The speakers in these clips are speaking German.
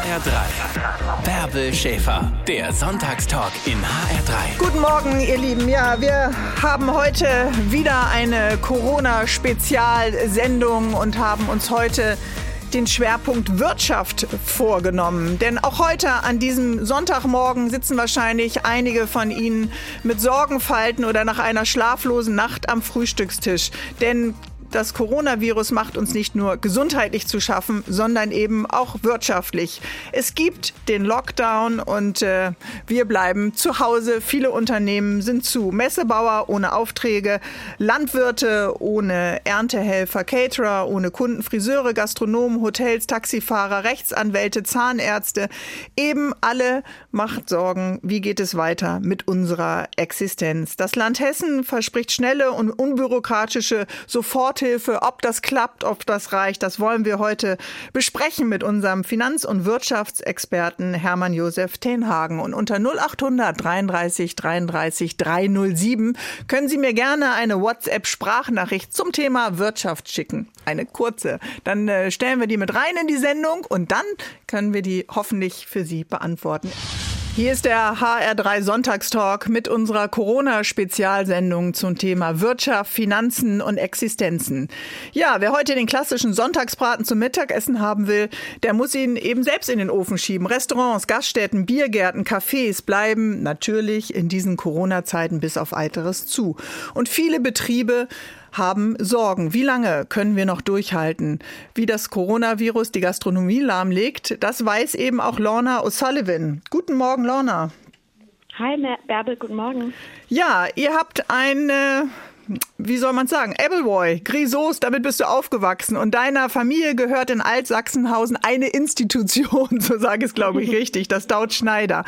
HR3. Bärbel Schäfer, der Sonntagstalk in HR3. Guten Morgen, ihr Lieben. Ja, wir haben heute wieder eine Corona-Spezialsendung und haben uns heute den Schwerpunkt Wirtschaft vorgenommen. Denn auch heute an diesem Sonntagmorgen sitzen wahrscheinlich einige von Ihnen mit Sorgenfalten oder nach einer schlaflosen Nacht am Frühstückstisch. Denn das Coronavirus macht uns nicht nur gesundheitlich zu schaffen, sondern eben auch wirtschaftlich. Es gibt den Lockdown und wir bleiben zu Hause. Viele Unternehmen sind zu. Messebauer ohne Aufträge, Landwirte ohne Erntehelfer, Caterer ohne Kunden, Friseure, Gastronomen, Hotels, Taxifahrer, Rechtsanwälte, Zahnärzte. Eben alle macht Sorgen, wie geht es weiter mit unserer Existenz. Das Land Hessen verspricht schnelle und unbürokratische Soforthilfe. Ob das klappt, ob das reicht, das wollen wir heute besprechen mit unserem Finanz- und Wirtschaftsexperten Hermann Josef Tenhagen. Und unter 0800 33 33 307 können Sie mir gerne eine WhatsApp-Sprachnachricht zum Thema Wirtschaft schicken. Eine kurze. Dann stellen wir die mit rein in die Sendung und dann können wir die hoffentlich für Sie beantworten. Hier ist der HR3 Sonntagstalk mit unserer Corona-Spezialsendung zum Thema Wirtschaft, Finanzen und Existenzen. Ja, wer heute den klassischen Sonntagsbraten zum Mittagessen haben will, der muss ihn eben selbst in den Ofen schieben. Restaurants, Gaststätten, Biergärten, Cafés bleiben natürlich in diesen Corona-Zeiten bis auf Weiteres zu. Und viele Betriebe haben Sorgen. Wie lange können wir noch durchhalten? Wie das Coronavirus die Gastronomie lahmlegt, das weiß eben auch Lorna O'Sullivan. Guten Morgen, Lorna. Hi, Bärbel, guten Morgen. Ja, ihr habt eine, wie soll man sagen, Appleboy, Grisons, damit bist du aufgewachsen. Und deiner Familie gehört in Altsachsenhausen eine Institution, so sage ich es, glaube ich, richtig, das Daut Schneider.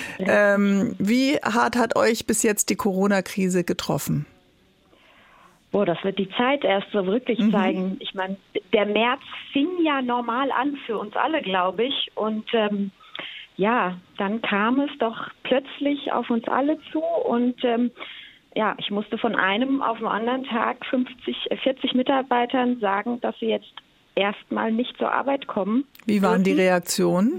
Wie hart hat euch bis jetzt die Corona-Krise getroffen? Boah, das wird die Zeit erst so wirklich zeigen. Ich meine, der März fing ja normal an für uns alle, glaube ich. Und dann kam es doch plötzlich auf uns alle zu. Und ich musste von einem auf den anderen Tag 40 Mitarbeitern sagen, dass sie jetzt erstmal nicht zur Arbeit kommen. Wie waren die Reaktionen?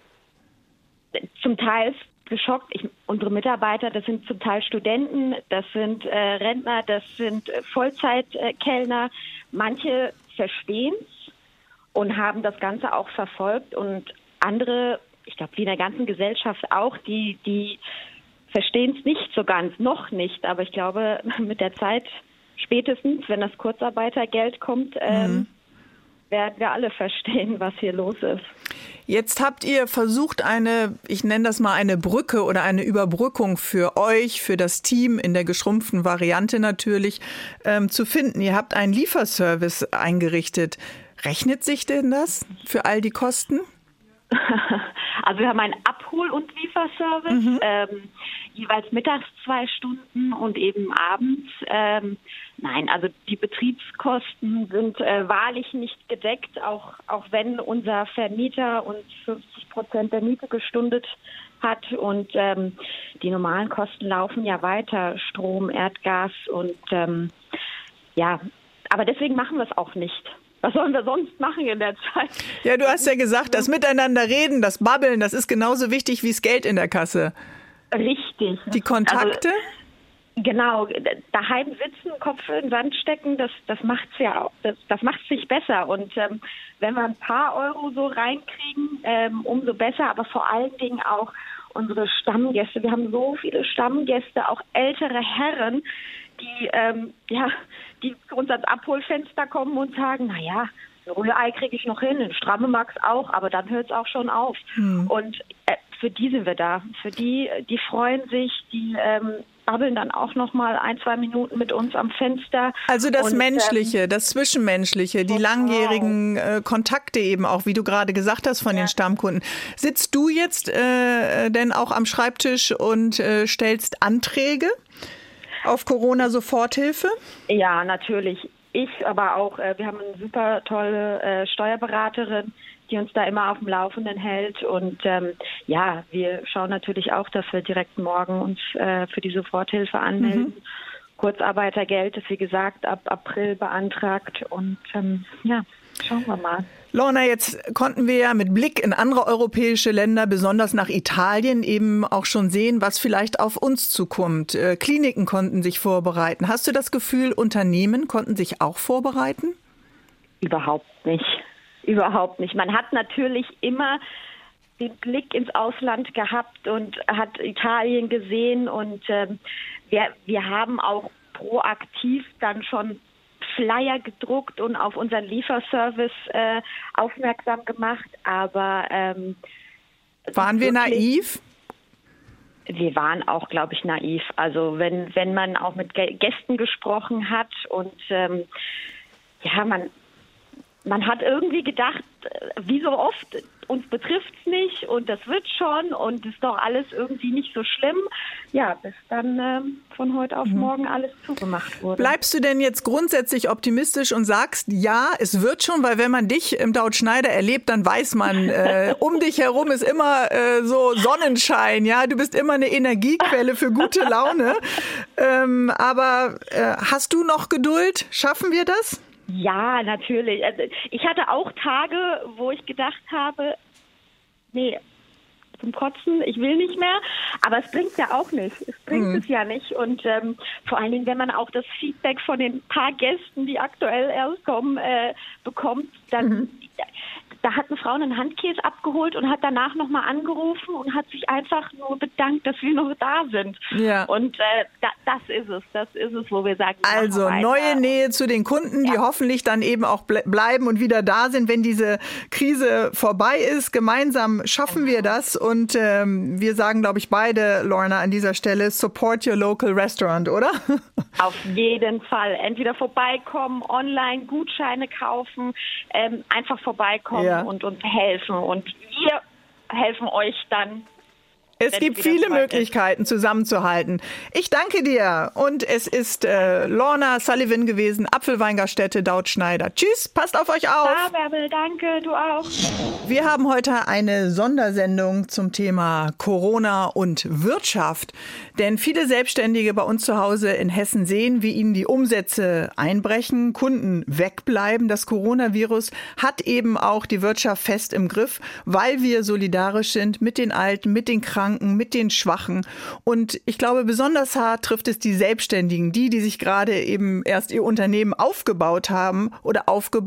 Zum Teil geschockt. Unsere Mitarbeiter, das sind zum Teil Studenten, das sind Rentner, das sind Vollzeitkellner. Manche verstehen es und haben das Ganze auch verfolgt und andere, ich glaube, wie in der ganzen Gesellschaft auch, die verstehen es nicht so ganz, noch nicht. Aber ich glaube, mit der Zeit spätestens, wenn das Kurzarbeitergeld kommt, werden wir alle verstehen, was hier los ist. Jetzt habt ihr versucht, ich nenne das mal eine Brücke oder eine Überbrückung für euch, für das Team in der geschrumpften Variante natürlich, zu finden. Ihr habt einen Lieferservice eingerichtet. Rechnet sich denn das für all die Kosten? Also wir haben einen Abhol- und Lieferservice, jeweils mittags 2 Stunden und eben abends. Nein, also die Betriebskosten sind wahrlich nicht gedeckt, auch wenn unser Vermieter uns 50% der Miete gestundet hat und die normalen Kosten laufen ja weiter, Strom, Erdgas und aber deswegen machen wir es auch nicht. Was sollen wir sonst machen in der Zeit? Ja, du hast ja gesagt, das Miteinander reden, das Babbeln, das ist genauso wichtig wie das Geld in der Kasse. Richtig. Die Kontakte? Also, genau, daheim sitzen, Kopf in den Sand stecken, das macht's ja auch, das macht's nicht besser. Und wenn wir ein paar Euro so reinkriegen, umso besser, aber vor allen Dingen auch unsere Stammgäste. Wir haben so viele Stammgäste, auch ältere Herren, die zu uns ans Abholfenster kommen und sagen, naja, ein Rührei kriege ich noch hin, ein Stramme-Max auch, aber dann hört es auch schon auf. Und für die sind wir da. Für die freuen sich, die babbeln dann auch noch mal 1-2 Minuten mit uns am Fenster. Also das Menschliche, das Zwischenmenschliche, die langjährigen Kontakte eben auch, wie du gerade gesagt hast von den Stammkunden. Sitzt du jetzt denn auch am Schreibtisch und stellst Anträge auf Corona-Soforthilfe? Ja, natürlich. Ich, aber auch, wir haben eine super tolle Steuerberaterin, die uns da immer auf dem Laufenden hält. Und wir schauen natürlich auch, dass wir direkt morgen uns für die Soforthilfe anmelden. Kurzarbeitergeld ist, wie gesagt, ab April beantragt. Und Schauen wir mal. Lorna, jetzt konnten wir ja mit Blick in andere europäische Länder, besonders nach Italien, eben auch schon sehen, was vielleicht auf uns zukommt. Kliniken konnten sich vorbereiten. Hast du das Gefühl, Unternehmen konnten sich auch vorbereiten? Überhaupt nicht. Überhaupt nicht. Man hat natürlich immer den Blick ins Ausland gehabt und hat Italien gesehen und wir haben auch proaktiv dann schon Flyer gedruckt und auf unseren Lieferservice aufmerksam gemacht, aber waren wir naiv? Wir waren auch, glaube ich, naiv. Also wenn man auch mit Gästen gesprochen hat und man hat irgendwie gedacht, wie so oft, uns betrifft es nicht und das wird schon und ist doch alles irgendwie nicht so schlimm. Ja, bis dann von heute auf morgen alles zugemacht wurde. Bleibst du denn jetzt grundsätzlich optimistisch und sagst, ja, es wird schon, weil wenn man dich im Daut Schneider erlebt, dann weiß man, um dich herum ist immer so Sonnenschein, ja, du bist immer eine Energiequelle für gute Laune. Aber hast du noch Geduld? Schaffen wir das? Ja, natürlich. Also ich hatte auch Tage, wo ich gedacht habe, nee, zum Kotzen, ich will nicht mehr. Aber es bringt ja auch nicht. Es bringt es ja nicht. Und vor allen Dingen, wenn man auch das Feedback von den paar Gästen, die aktuell erst kommen, bekommt, dann da hat eine Frau einen Handkäse abgeholt und hat danach nochmal angerufen und hat sich einfach nur bedankt, dass wir noch da sind. Ja. Und das ist es, wo wir sagen, also neue Nähe zu den Kunden, die hoffentlich dann eben auch bleiben und wieder da sind, wenn diese Krise vorbei ist. Gemeinsam schaffen wir das und wir sagen, glaube ich, beide, Lorna, an dieser Stelle, support your local restaurant, oder? Auf jeden Fall. Entweder vorbeikommen, online Gutscheine kaufen, einfach vorbeikommen und uns helfen. Und wir helfen euch dann. Es gibt viele Möglichkeiten, zusammenzuhalten. Ich danke dir. Und es ist Lorna Sullivan gewesen, Apfelweingaststätte Daut Schneider. Tschüss, passt auf euch auf. Ja, Bärbel, danke, du auch. Wir haben heute eine Sondersendung zum Thema Corona und Wirtschaft. Denn viele Selbstständige bei uns zu Hause in Hessen sehen, wie ihnen die Umsätze einbrechen, Kunden wegbleiben. Das Coronavirus hat eben auch die Wirtschaft fest im Griff, weil wir solidarisch sind mit den Alten, mit den Kranken, mit den Schwachen. Und ich glaube, besonders hart trifft es die Selbstständigen, die sich gerade eben erst ihr Unternehmen aufgebaut haben oder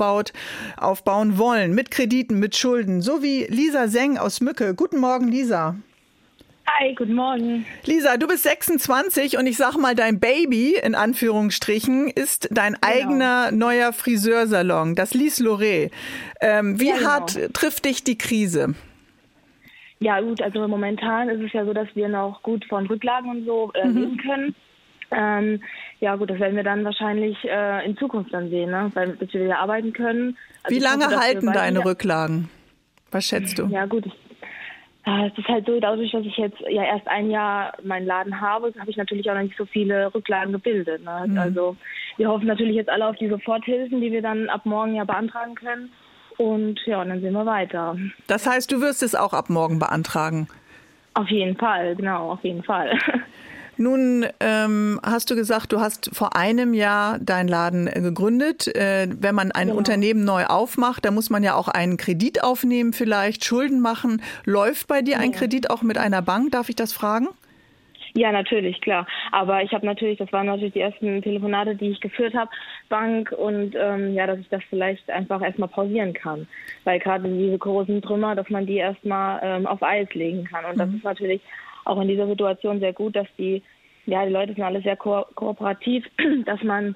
aufbauen wollen. Mit Krediten, mit Schulden. So wie Lisa Seng aus Mücke. Guten Morgen, Lisa. Hi, guten Morgen. Lisa, du bist 26 und ich sag mal, dein Baby, in Anführungsstrichen, ist dein eigener neuer Friseursalon, das Lise Loret. Wie hart trifft dich die Krise? Ja gut, also momentan ist es ja so, dass wir noch gut von Rücklagen und so leben können. Ja gut, das werden wir dann wahrscheinlich in Zukunft dann sehen, ne? Bis wir wieder arbeiten können. Also wie lange halten deine Rücklagen? Was schätzt du? Ja gut, es ist halt so, dadurch, dass ich jetzt ja erst ein Jahr meinen Laden habe, habe ich natürlich auch noch nicht so viele Rücklagen gebildet. Ne? Also wir hoffen natürlich jetzt alle auf die Soforthilfen, die wir dann ab morgen ja beantragen können. Und ja, dann sehen wir weiter. Das heißt, du wirst es auch ab morgen beantragen? Auf jeden Fall, genau, auf jeden Fall. Nun hast du gesagt, du hast vor einem Jahr deinen Laden gegründet. Wenn man ein Unternehmen neu aufmacht, da muss man ja auch einen Kredit aufnehmen, vielleicht Schulden machen. Läuft bei dir ein Kredit auch mit einer Bank? Darf ich das fragen? Ja, natürlich, klar. Aber ich habe natürlich, das waren natürlich die ersten Telefonate, die ich geführt habe, Bank und dass ich das vielleicht einfach erstmal pausieren kann. Weil gerade diese großen Trümmer, dass man die erstmal auf Eis legen kann. Und das ist natürlich auch in dieser Situation sehr gut, dass die Leute sind alle sehr kooperativ, dass man,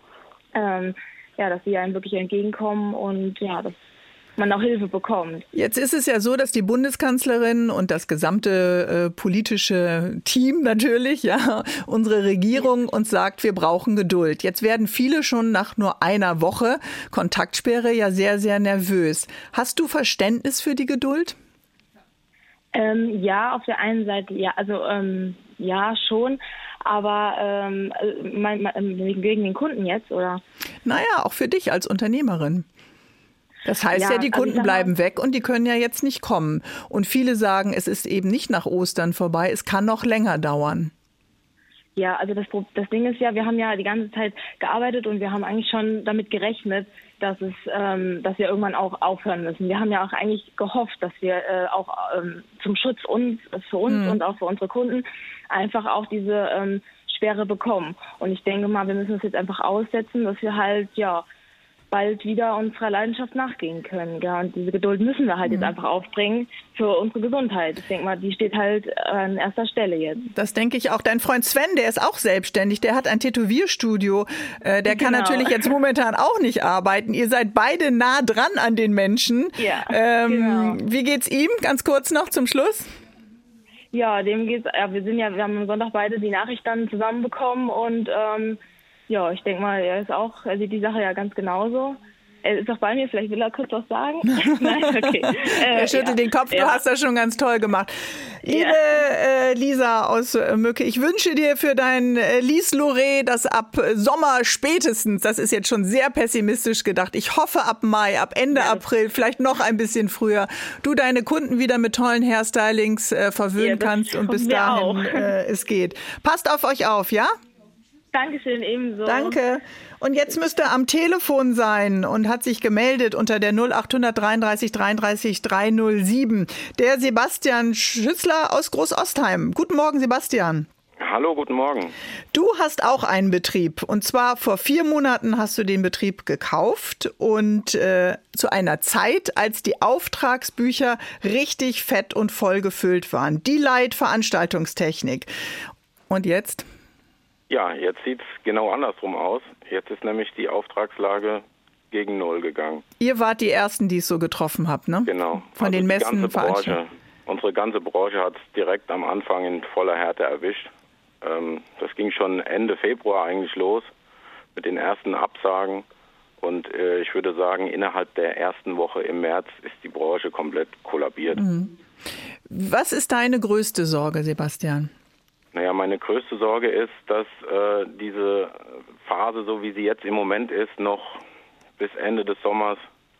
dass sie einem wirklich entgegenkommen und dass man auch Hilfe bekommt. Jetzt ist es ja so, dass die Bundeskanzlerin und das gesamte politische Team natürlich, unsere Regierung uns sagt, wir brauchen Geduld. Jetzt werden viele schon nach nur einer Woche Kontaktsperre ja sehr, sehr nervös. Hast du Verständnis für die Geduld? Ja, auf der einen Seite ja schon, aber wegen den Kunden jetzt, oder? Naja, auch für dich als Unternehmerin. Das heißt die Kunden bleiben weg und die können ja jetzt nicht kommen. Und viele sagen, es ist eben nicht nach Ostern vorbei, es kann noch länger dauern. Ja, also das Ding ist ja, wir haben ja die ganze Zeit gearbeitet und wir haben eigentlich schon damit gerechnet, dass wir irgendwann auch aufhören müssen. Wir haben ja auch eigentlich gehofft, dass wir auch zum Schutz für uns und auch für unsere Kunden einfach auch diese Sperre bekommen. Und ich denke mal, wir müssen es jetzt einfach aussetzen, dass wir halt bald wieder unserer Leidenschaft nachgehen können. Ja, und diese Geduld müssen wir halt jetzt einfach aufbringen für unsere Gesundheit. Ich denke mal, die steht halt an erster Stelle jetzt. Das denke ich auch. Dein Freund Sven, der ist auch selbstständig, der hat ein Tätowierstudio. Der kann natürlich jetzt momentan auch nicht arbeiten. Ihr seid beide nah dran an den Menschen. Ja, genau. Wie geht's ihm? Ganz kurz noch zum Schluss. Ja, dem geht's. Ja, wir haben am Sonntag beide die Nachricht dann zusammenbekommen und ich denke mal, er sieht die Sache ja ganz genauso. Er ist auch bei mir, vielleicht will er kurz was sagen. Nein, okay. Er schüttelt den Kopf, du hast das schon ganz toll gemacht. Liebe Lisa aus Mücke, ich wünsche dir für dein Lies-Loré, das ab Sommer spätestens, das ist jetzt schon sehr pessimistisch gedacht, ich hoffe ab Mai, ab Ende April, vielleicht noch ein bisschen früher, du deine Kunden wieder mit tollen Hairstylings verwöhnen kannst und bis dahin es geht. Passt auf euch auf, ja? Dankeschön, ebenso. Danke. Und jetzt müsste er am Telefon sein und hat sich gemeldet unter der 0800 33 33 307. Der Sebastian Schützler aus Großostheim. Guten Morgen, Sebastian. Hallo, guten Morgen. Du hast auch einen Betrieb. Und zwar vor 4 Monaten hast du den Betrieb gekauft und zu einer Zeit, als die Auftragsbücher richtig fett und voll gefüllt waren. Die Veranstaltungstechnik. Und jetzt? Ja, jetzt sieht es genau andersrum aus. Jetzt ist nämlich die Auftragslage gegen Null gegangen. Ihr wart die Ersten, die es so getroffen habt, ne? Genau. Von den Messen. Unsere ganze Branche hat es direkt am Anfang in voller Härte erwischt. Das ging schon Ende Februar eigentlich los mit den ersten Absagen. Und ich würde sagen, innerhalb der ersten Woche im März ist die Branche komplett kollabiert. Mhm. Was ist deine größte Sorge, Sebastian? Naja, meine größte Sorge ist, dass diese Phase, so wie sie jetzt im Moment ist, noch bis Ende des Sommers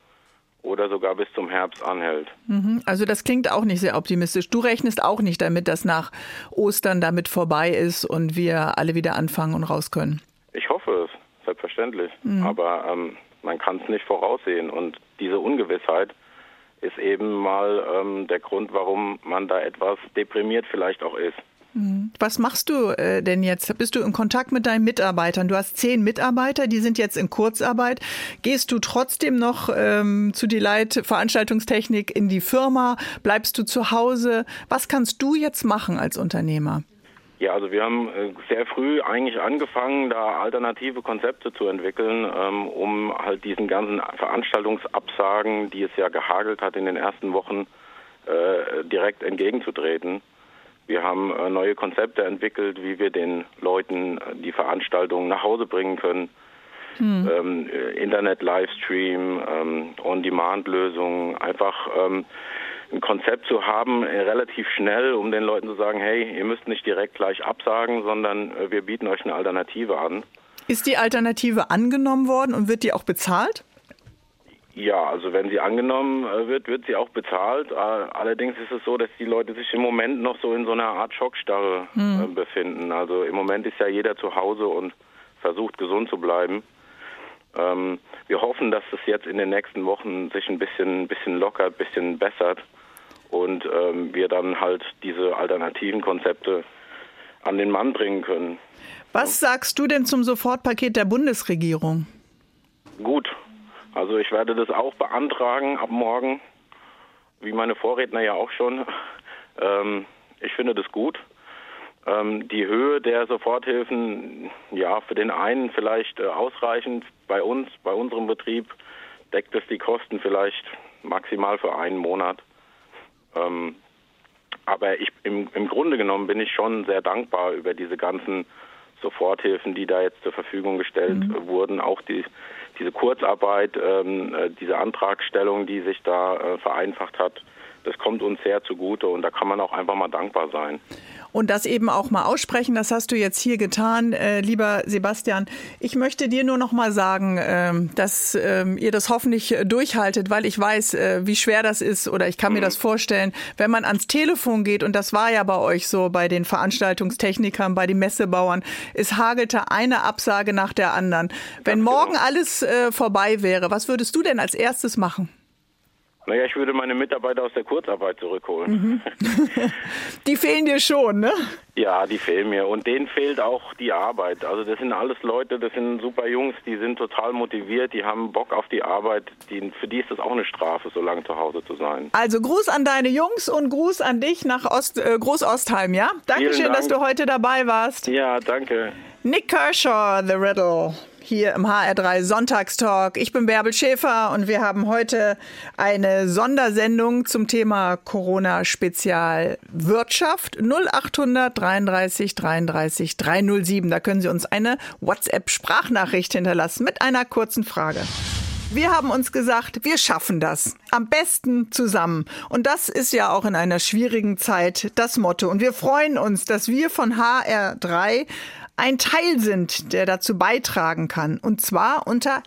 oder sogar bis zum Herbst anhält. Also das klingt auch nicht sehr optimistisch. Du rechnest auch nicht damit, dass nach Ostern damit vorbei ist und wir alle wieder anfangen und raus können? Ich hoffe es, selbstverständlich. Aber man kann es nicht voraussehen. Und diese Ungewissheit ist eben mal der Grund, warum man da etwas deprimiert vielleicht auch ist. Was machst du denn jetzt? Bist du in Kontakt mit deinen Mitarbeitern? Du hast 10 Mitarbeiter, die sind jetzt in Kurzarbeit. Gehst du trotzdem noch zu Delight Veranstaltungstechnik in die Firma? Bleibst du zu Hause? Was kannst du jetzt machen als Unternehmer? Ja, also wir haben sehr früh eigentlich angefangen, da alternative Konzepte zu entwickeln, um halt diesen ganzen Veranstaltungsabsagen, die es ja gehagelt hat in den ersten Wochen, direkt entgegenzutreten. Wir haben neue Konzepte entwickelt, wie wir den Leuten die Veranstaltungen nach Hause bringen können. Internet-Livestream, On-Demand-Lösungen, einfach ein Konzept zu haben, relativ schnell, um den Leuten zu sagen, hey, ihr müsst nicht direkt gleich absagen, sondern wir bieten euch eine Alternative an. Ist die Alternative angenommen worden und wird die auch bezahlt? Ja, also wenn sie angenommen wird, wird sie auch bezahlt. Allerdings ist es so, dass die Leute sich im Moment noch so in so einer Art Schockstarre befinden. Also im Moment ist ja jeder zu Hause und versucht gesund zu bleiben. Wir hoffen, dass es jetzt in den nächsten Wochen sich ein bisschen lockert, ein bisschen bessert und wir dann halt diese alternativen Konzepte an den Mann bringen können. Was sagst du denn zum Sofortpaket der Bundesregierung? Gut. Also ich werde das auch beantragen ab morgen, wie meine Vorredner ja auch schon. Ich finde das gut. Die Höhe der Soforthilfen, ja, für den einen vielleicht ausreichend. Bei unserem Betrieb deckt es die Kosten vielleicht maximal für einen Monat. Aber im Grunde genommen bin ich schon sehr dankbar über diese ganzen Soforthilfen, die da jetzt zur Verfügung gestellt wurden. Auch diese Kurzarbeit, diese Antragstellung, die sich da vereinfacht hat, das kommt uns sehr zugute und da kann man auch einfach mal dankbar sein. Und das eben auch mal aussprechen, das hast du jetzt hier getan, lieber Sebastian. Ich möchte dir nur noch mal sagen, dass ihr das hoffentlich durchhaltet, weil ich weiß, wie schwer das ist oder ich kann mir das vorstellen, wenn man ans Telefon geht und das war ja bei euch so, bei den Veranstaltungstechnikern, bei den Messebauern, es hagelte eine Absage nach der anderen. Wenn morgen alles vorbei wäre, was würdest du denn als erstes machen? Naja, ich würde meine Mitarbeiter aus der Kurzarbeit zurückholen. Die fehlen dir schon, ne? Ja, die fehlen mir. Und denen fehlt auch die Arbeit. Also das sind alles Leute, das sind super Jungs, die sind total motiviert, die haben Bock auf die Arbeit. Für die ist das auch eine Strafe, so lange zu Hause zu sein. Also Gruß an deine Jungs und Gruß an dich nach Groß-Ostheim, ja? Dankeschön, dass du heute dabei warst. Ja, danke. Nick Kershaw, The Riddle. Hier im HR3 Sonntagstalk. Ich bin Bärbel Schäfer und wir haben heute eine Sondersendung zum Thema Corona-Spezial Wirtschaft 0800 33 33 307. Da können Sie uns eine WhatsApp-Sprachnachricht hinterlassen mit einer kurzen Frage. Wir haben uns gesagt, wir schaffen das. Am besten zusammen. Und das ist ja auch in einer schwierigen Zeit das Motto. Und wir freuen uns, dass wir von HR3 ein Teil sind, der dazu beitragen kann. Und zwar unter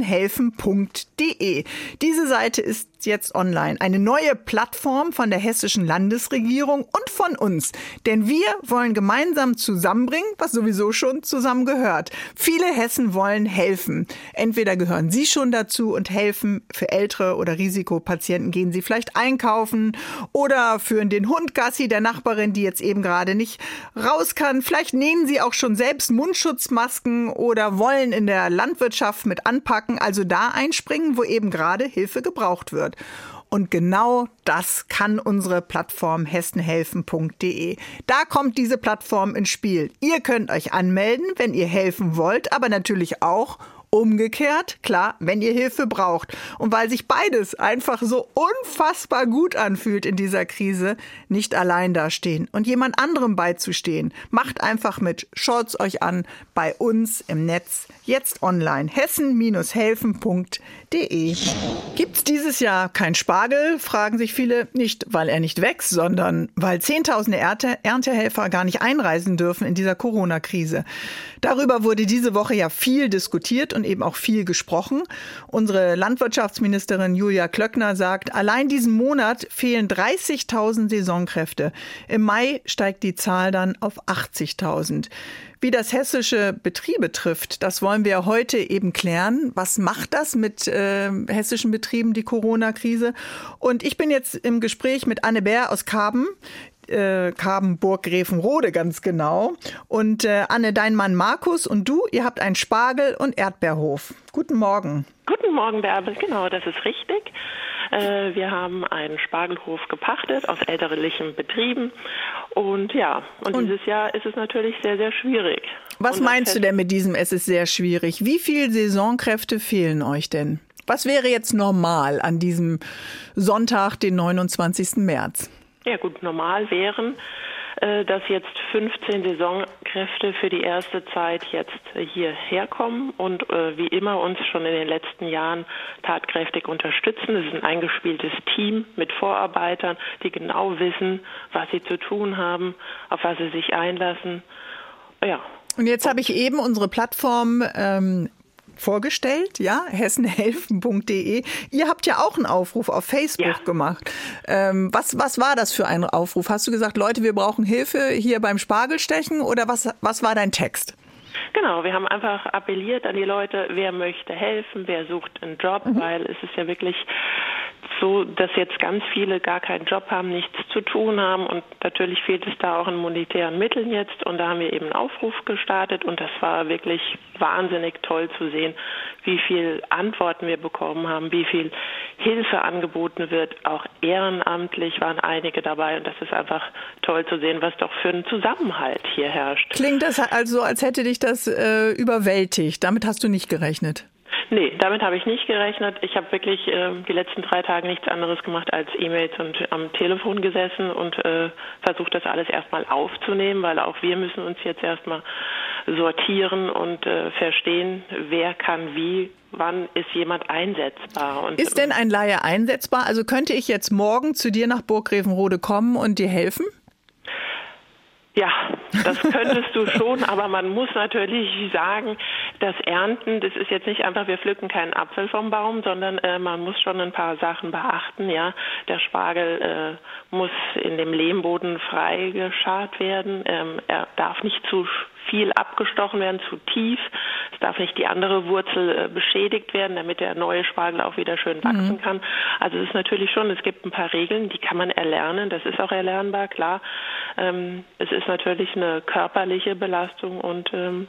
hessenhelfen.de. Diese Seite ist jetzt online. Eine neue Plattform von der hessischen Landesregierung und von uns. Denn wir wollen gemeinsam zusammenbringen, was sowieso schon zusammengehört. Viele Hessen wollen helfen. Entweder gehören Sie schon dazu und helfen. Für ältere oder Risikopatienten gehen Sie vielleicht einkaufen oder führen den Hund Gassi der Nachbarin, die jetzt eben gerade nicht raus kann. Vielleicht nähen Sie auch schon selbst Mundschutzmasken oder wollen in der Landwirtschaft mit anpacken. Also da einspringen, wo eben gerade Hilfe gebraucht wird. Und genau das kann unsere Plattform hessenhelfen.de. Da kommt diese Plattform ins Spiel. Ihr könnt euch anmelden, wenn ihr helfen wollt, aber natürlich auch umgekehrt, klar, wenn ihr Hilfe braucht. Und weil sich beides einfach so unfassbar gut anfühlt in dieser Krise, nicht allein dastehen und jemand anderem beizustehen. Macht einfach mit. Schaut's euch an bei uns im Netz, jetzt online. hessen-helfen.de. Gibt's dieses Jahr kein Spargel? Fragen sich viele. Nicht, weil er nicht wächst, sondern weil Zehntausende Erntehelfer gar nicht einreisen dürfen in dieser Corona-Krise. Darüber wurde diese Woche ja viel diskutiert und eben auch viel gesprochen. Unsere Landwirtschaftsministerin Julia Klöckner sagt, allein diesen Monat fehlen 30.000 Saisonkräfte. Im Mai steigt die Zahl dann auf 80.000. Wie das hessische Betriebe trifft, das wollen wir heute eben klären. Was macht das mit hessischen Betrieben, die Corona-Krise? Und ich bin jetzt im Gespräch mit Anne Bär aus Karben. Karben-Burg-Grevenrode ganz genau. Und Anne, dein Mann Markus und du, ihr habt einen Spargel- und Erdbeerhof. Guten Morgen. Guten Morgen, Bärbel. Genau, das ist richtig. Wir haben einen Spargelhof gepachtet aus elterlichen Betrieben. Und ja, und dieses Jahr ist es natürlich sehr, sehr schwierig. Was meinst du denn mit diesem, es ist sehr schwierig? Wie viele Saisonkräfte fehlen euch denn? Was wäre jetzt normal an diesem Sonntag, den 29. März? Ja gut, normal wären, dass jetzt 15 Saisonkräfte für die erste Zeit jetzt hierher kommen und wie immer uns schon in den letzten Jahren tatkräftig unterstützen. Es ist ein eingespieltes Team mit Vorarbeitern, die genau wissen, was sie zu tun haben, auf was sie sich einlassen. Ja. Und jetzt habe ich eben unsere Plattform vorgestellt, ja, hessenhelfen.de. Ihr habt ja auch einen Aufruf auf Facebook gemacht. Was war das für ein Aufruf? Hast du gesagt, Leute, wir brauchen Hilfe hier beim Spargelstechen oder was war dein Text? Genau, wir haben einfach appelliert an die Leute, wer möchte helfen, wer sucht einen Job, weil es ist ja wirklich so, dass jetzt ganz viele gar keinen Job haben, nichts zu tun haben und natürlich fehlt es da auch an monetären Mitteln jetzt und da haben wir eben einen Aufruf gestartet und das war wirklich wahnsinnig toll zu sehen, wie viel Antworten wir bekommen haben, wie viel Hilfe angeboten wird, auch ehrenamtlich waren einige dabei und das ist einfach toll zu sehen, was doch für einen Zusammenhalt hier herrscht. Klingt das also, als hätte dich das überwältigt, damit hast du nicht gerechnet? Nee, damit habe ich nicht gerechnet. Ich habe wirklich die letzten 3 Tage nichts anderes gemacht als E-Mails und am Telefon gesessen und versucht, das alles erstmal aufzunehmen, weil auch wir müssen uns jetzt erstmal sortieren und verstehen, wer kann wie, wann ist jemand einsetzbar. Und ist denn ein Laie einsetzbar? Also könnte ich jetzt morgen zu dir nach Burggräfenrode kommen und dir helfen? Ja, das könntest du schon, aber man muss natürlich sagen, das Ernten, das ist jetzt nicht einfach, wir pflücken keinen Apfel vom Baum, sondern man muss schon ein paar Sachen beachten. Ja, der Spargel muss in dem Lehmboden freigeschart werden. Er darf nicht zu viel abgestochen werden, zu tief. Es darf nicht die andere Wurzel beschädigt werden, damit der neue Spargel auch wieder schön wachsen kann. Also es ist natürlich schon, es gibt ein paar Regeln, die kann man erlernen. Das ist auch erlernbar, klar. Es ist natürlich eine körperliche Belastung und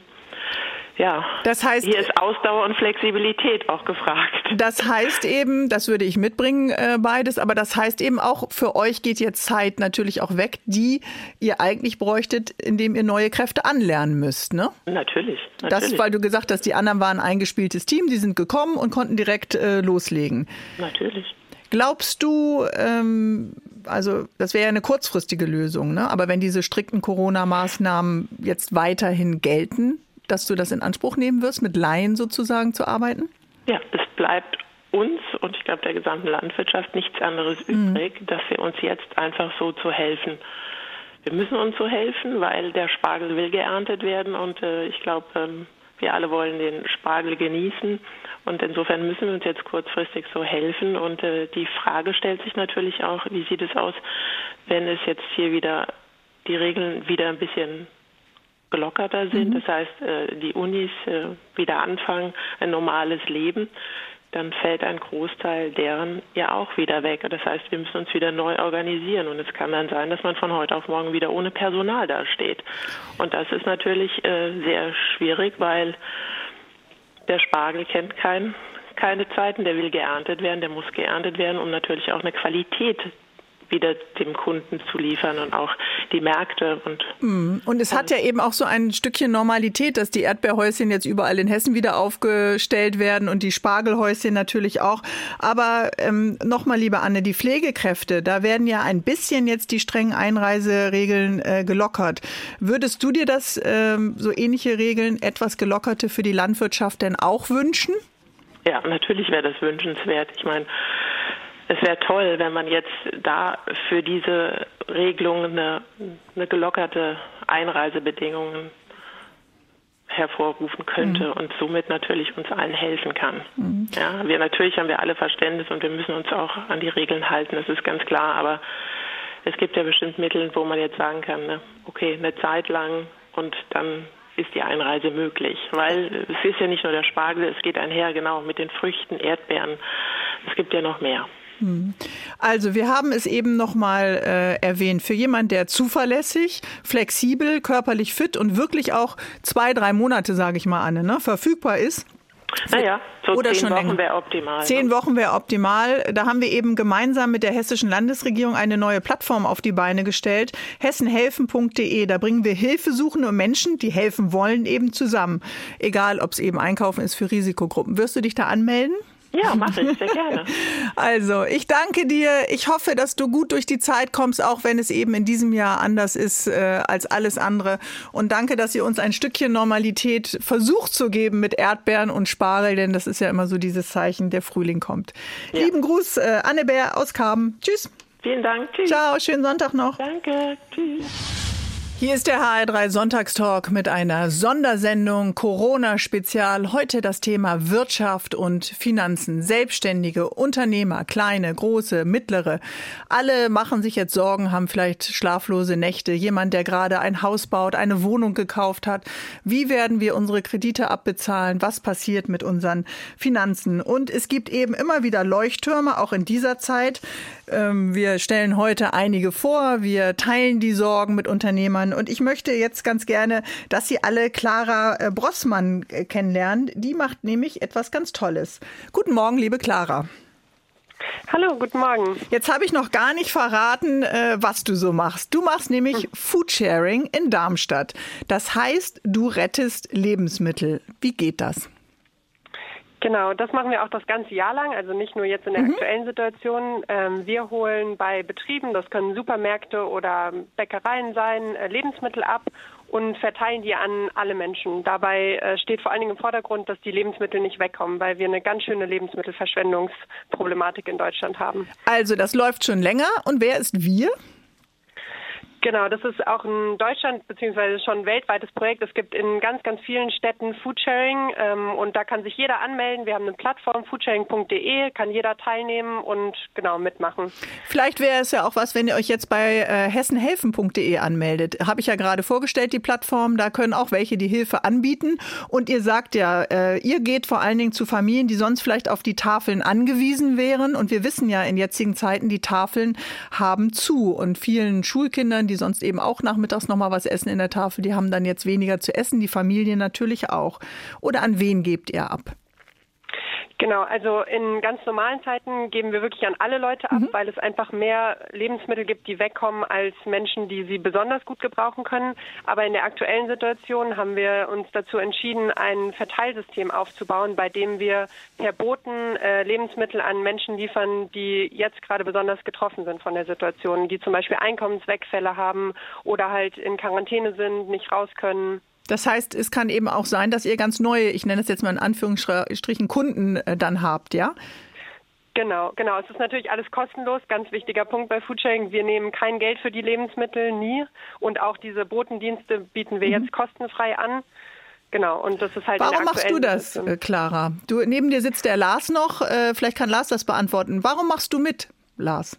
das heißt, hier ist Ausdauer und Flexibilität auch gefragt. Das heißt eben, das würde ich mitbringen, beides, aber das heißt eben auch, für euch geht jetzt Zeit natürlich auch weg, die ihr eigentlich bräuchtet, indem ihr neue Kräfte anlernen müsst, ne? Natürlich. Das, weil du gesagt hast, die anderen waren ein eingespieltes Team, die sind gekommen und konnten direkt loslegen. Natürlich. Glaubst du, also das wäre ja eine kurzfristige Lösung, ne? Aber wenn diese strikten Corona-Maßnahmen jetzt weiterhin gelten, dass du das in Anspruch nehmen wirst, mit Laien sozusagen zu arbeiten? Ja, es bleibt uns und ich glaube der gesamten Landwirtschaft nichts anderes übrig, dass wir uns jetzt einfach so zu helfen. Wir müssen uns so helfen, weil der Spargel will geerntet werden und ich glaube, wir alle wollen den Spargel genießen und insofern müssen wir uns jetzt kurzfristig so helfen und die Frage stellt sich natürlich auch, wie sieht es aus, wenn es jetzt hier wieder die Regeln wieder ein bisschen gelockerter sind, das heißt, die Unis wieder anfangen, ein normales Leben, dann fällt ein Großteil deren ja auch wieder weg. Das heißt, wir müssen uns wieder neu organisieren und es kann dann sein, dass man von heute auf morgen wieder ohne Personal dasteht. Und das ist natürlich sehr schwierig, weil der Spargel kennt keine Zeiten, der will geerntet werden, der muss geerntet werden, um natürlich auch eine Qualität wieder dem Kunden zu liefern und auch die Märkte. Und es hat ja eben auch so ein Stückchen Normalität, dass die Erdbeerhäuschen jetzt überall in Hessen wieder aufgestellt werden und die Spargelhäuschen natürlich auch. Aber nochmal, liebe Anne, die Pflegekräfte, da werden ja ein bisschen jetzt die strengen Einreiseregeln gelockert. Würdest du dir das, so ähnliche Regeln, etwas gelockerte für die Landwirtschaft denn auch wünschen? Ja, natürlich wäre das wünschenswert. Ich meine, es wäre toll, wenn man jetzt da für diese Regelung eine gelockerte Einreisebedingungen hervorrufen könnte und somit natürlich uns allen helfen kann. Ja, natürlich haben wir alle Verständnis und wir müssen uns auch an die Regeln halten, das ist ganz klar, aber es gibt ja bestimmt Mittel, wo man jetzt sagen kann, ne, okay, eine Zeit lang und dann ist die Einreise möglich, weil es ist ja nicht nur der Spargel, es geht einher genau mit den Früchten, Erdbeeren, es gibt ja noch mehr. Also wir haben es eben noch mal erwähnt, für jemanden, der zuverlässig, flexibel, körperlich fit und wirklich auch 2-3 Monate, sage ich mal, Anne, ne, verfügbar ist. Naja, so 10 Wochen wäre optimal. 10 Wochen wäre optimal. Da haben wir eben gemeinsam mit der hessischen Landesregierung eine neue Plattform auf die Beine gestellt, hessenhelfen.de. Da bringen wir hilfesuchende Menschen, die helfen wollen, eben zusammen. Egal, ob es eben Einkaufen ist für Risikogruppen. Wirst du dich da anmelden? Ja, mache ich sehr gerne. Also, ich danke dir. Ich hoffe, dass du gut durch die Zeit kommst, auch wenn es eben in diesem Jahr anders ist als alles andere. Und danke, dass ihr uns ein Stückchen Normalität versucht zu geben mit Erdbeeren und Spargel, denn das ist ja immer so dieses Zeichen, der Frühling kommt. Ja. Lieben Gruß, Anne Bär aus Karben. Tschüss. Vielen Dank. Tschüss. Ciao, schönen Sonntag noch. Danke. Tschüss. Hier ist der HR3 Sonntagstalk mit einer Sondersendung Corona-Spezial. Heute das Thema Wirtschaft und Finanzen. Selbstständige, Unternehmer, kleine, große, mittlere. Alle machen sich jetzt Sorgen, haben vielleicht schlaflose Nächte. Jemand, der gerade ein Haus baut, eine Wohnung gekauft hat. Wie werden wir unsere Kredite abbezahlen? Was passiert mit unseren Finanzen? Und es gibt eben immer wieder Leuchttürme, auch in dieser Zeit. Wir stellen heute einige vor. Wir teilen die Sorgen mit Unternehmern. Und ich möchte jetzt ganz gerne, dass Sie alle Clara Brossmann kennenlernen. Die macht nämlich etwas ganz Tolles. Guten Morgen, liebe Clara. Hallo, guten Morgen. Jetzt habe ich noch gar nicht verraten, was du so machst. Du machst nämlich Foodsharing in Darmstadt. Das heißt, du rettest Lebensmittel. Wie geht das? Genau, das machen wir auch das ganze Jahr lang, also nicht nur jetzt in der aktuellen Situation. Wir holen bei Betrieben, das können Supermärkte oder Bäckereien sein, Lebensmittel ab und verteilen die an alle Menschen. Dabei steht vor allen Dingen im Vordergrund, dass die Lebensmittel nicht wegkommen, weil wir eine ganz schöne Lebensmittelverschwendungsproblematik in Deutschland haben. Also das läuft schon länger. Und wer ist wir? Genau, das ist auch ein Deutschland- bzw. schon ein weltweites Projekt. Es gibt in ganz, ganz vielen Städten Foodsharing und da kann sich jeder anmelden. Wir haben eine Plattform, foodsharing.de, kann jeder teilnehmen und genau mitmachen. Vielleicht wäre es ja auch was, wenn ihr euch jetzt bei hessenhelfen.de anmeldet. Habe ich ja gerade vorgestellt, die Plattform. Da können auch welche die Hilfe anbieten. Und ihr sagt ja, ihr geht vor allen Dingen zu Familien, die sonst vielleicht auf die Tafeln angewiesen wären. Und wir wissen ja in jetzigen Zeiten, die Tafeln haben zu. Und vielen Schulkindern, die sonst eben auch nachmittags noch mal was essen in der Tafel, die haben dann jetzt weniger zu essen, die Familien natürlich auch. Oder an wen gebt ihr ab? Genau, also in ganz normalen Zeiten geben wir wirklich an alle Leute ab, weil es einfach mehr Lebensmittel gibt, die wegkommen, als Menschen, die sie besonders gut gebrauchen können. Aber in der aktuellen Situation haben wir uns dazu entschieden, ein Verteilsystem aufzubauen, bei dem wir per Boten Lebensmittel an Menschen liefern, die jetzt gerade besonders getroffen sind von der Situation, die zum Beispiel Einkommenswegfälle haben oder halt in Quarantäne sind, nicht raus können. Das heißt, es kann eben auch sein, dass ihr ganz neue, ich nenne es jetzt mal in Anführungsstrichen, Kunden dann habt, ja? Genau. Es ist natürlich alles kostenlos. Ganz wichtiger Punkt bei Foodsharing. Wir nehmen kein Geld für die Lebensmittel, nie. Und auch diese Botendienste bieten wir jetzt kostenfrei an. Genau, und das ist halt. Warum machst du das, Clara? Neben dir sitzt der Lars noch. Vielleicht kann Lars das beantworten. Warum machst du mit, Lars?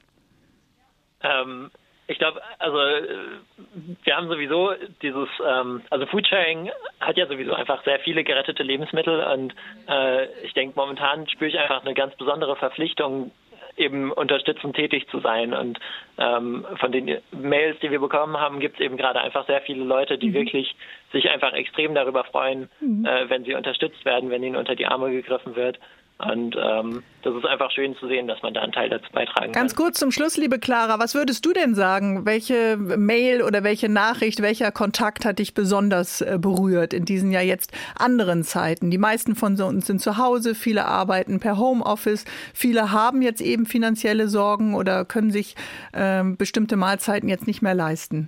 Ich glaube, also wir haben sowieso dieses, also Foodsharing hat ja sowieso einfach sehr viele gerettete Lebensmittel und ich denke, momentan spüre ich einfach eine ganz besondere Verpflichtung, eben unterstützend tätig zu sein. Und von den Mails, die wir bekommen haben, gibt es eben gerade einfach sehr viele Leute, die wirklich sich einfach extrem darüber freuen, wenn sie unterstützt werden, wenn ihnen unter die Arme gegriffen wird. Und das ist einfach schön zu sehen, dass man da einen Teil dazu beitragen kann. Ganz kurz zum Schluss, liebe Clara, was würdest du denn sagen? Welche Mail oder welche Nachricht, welcher Kontakt hat dich besonders berührt in diesen ja jetzt anderen Zeiten? Die meisten von uns sind zu Hause, viele arbeiten per Homeoffice, viele haben jetzt eben finanzielle Sorgen oder können sich bestimmte Mahlzeiten jetzt nicht mehr leisten.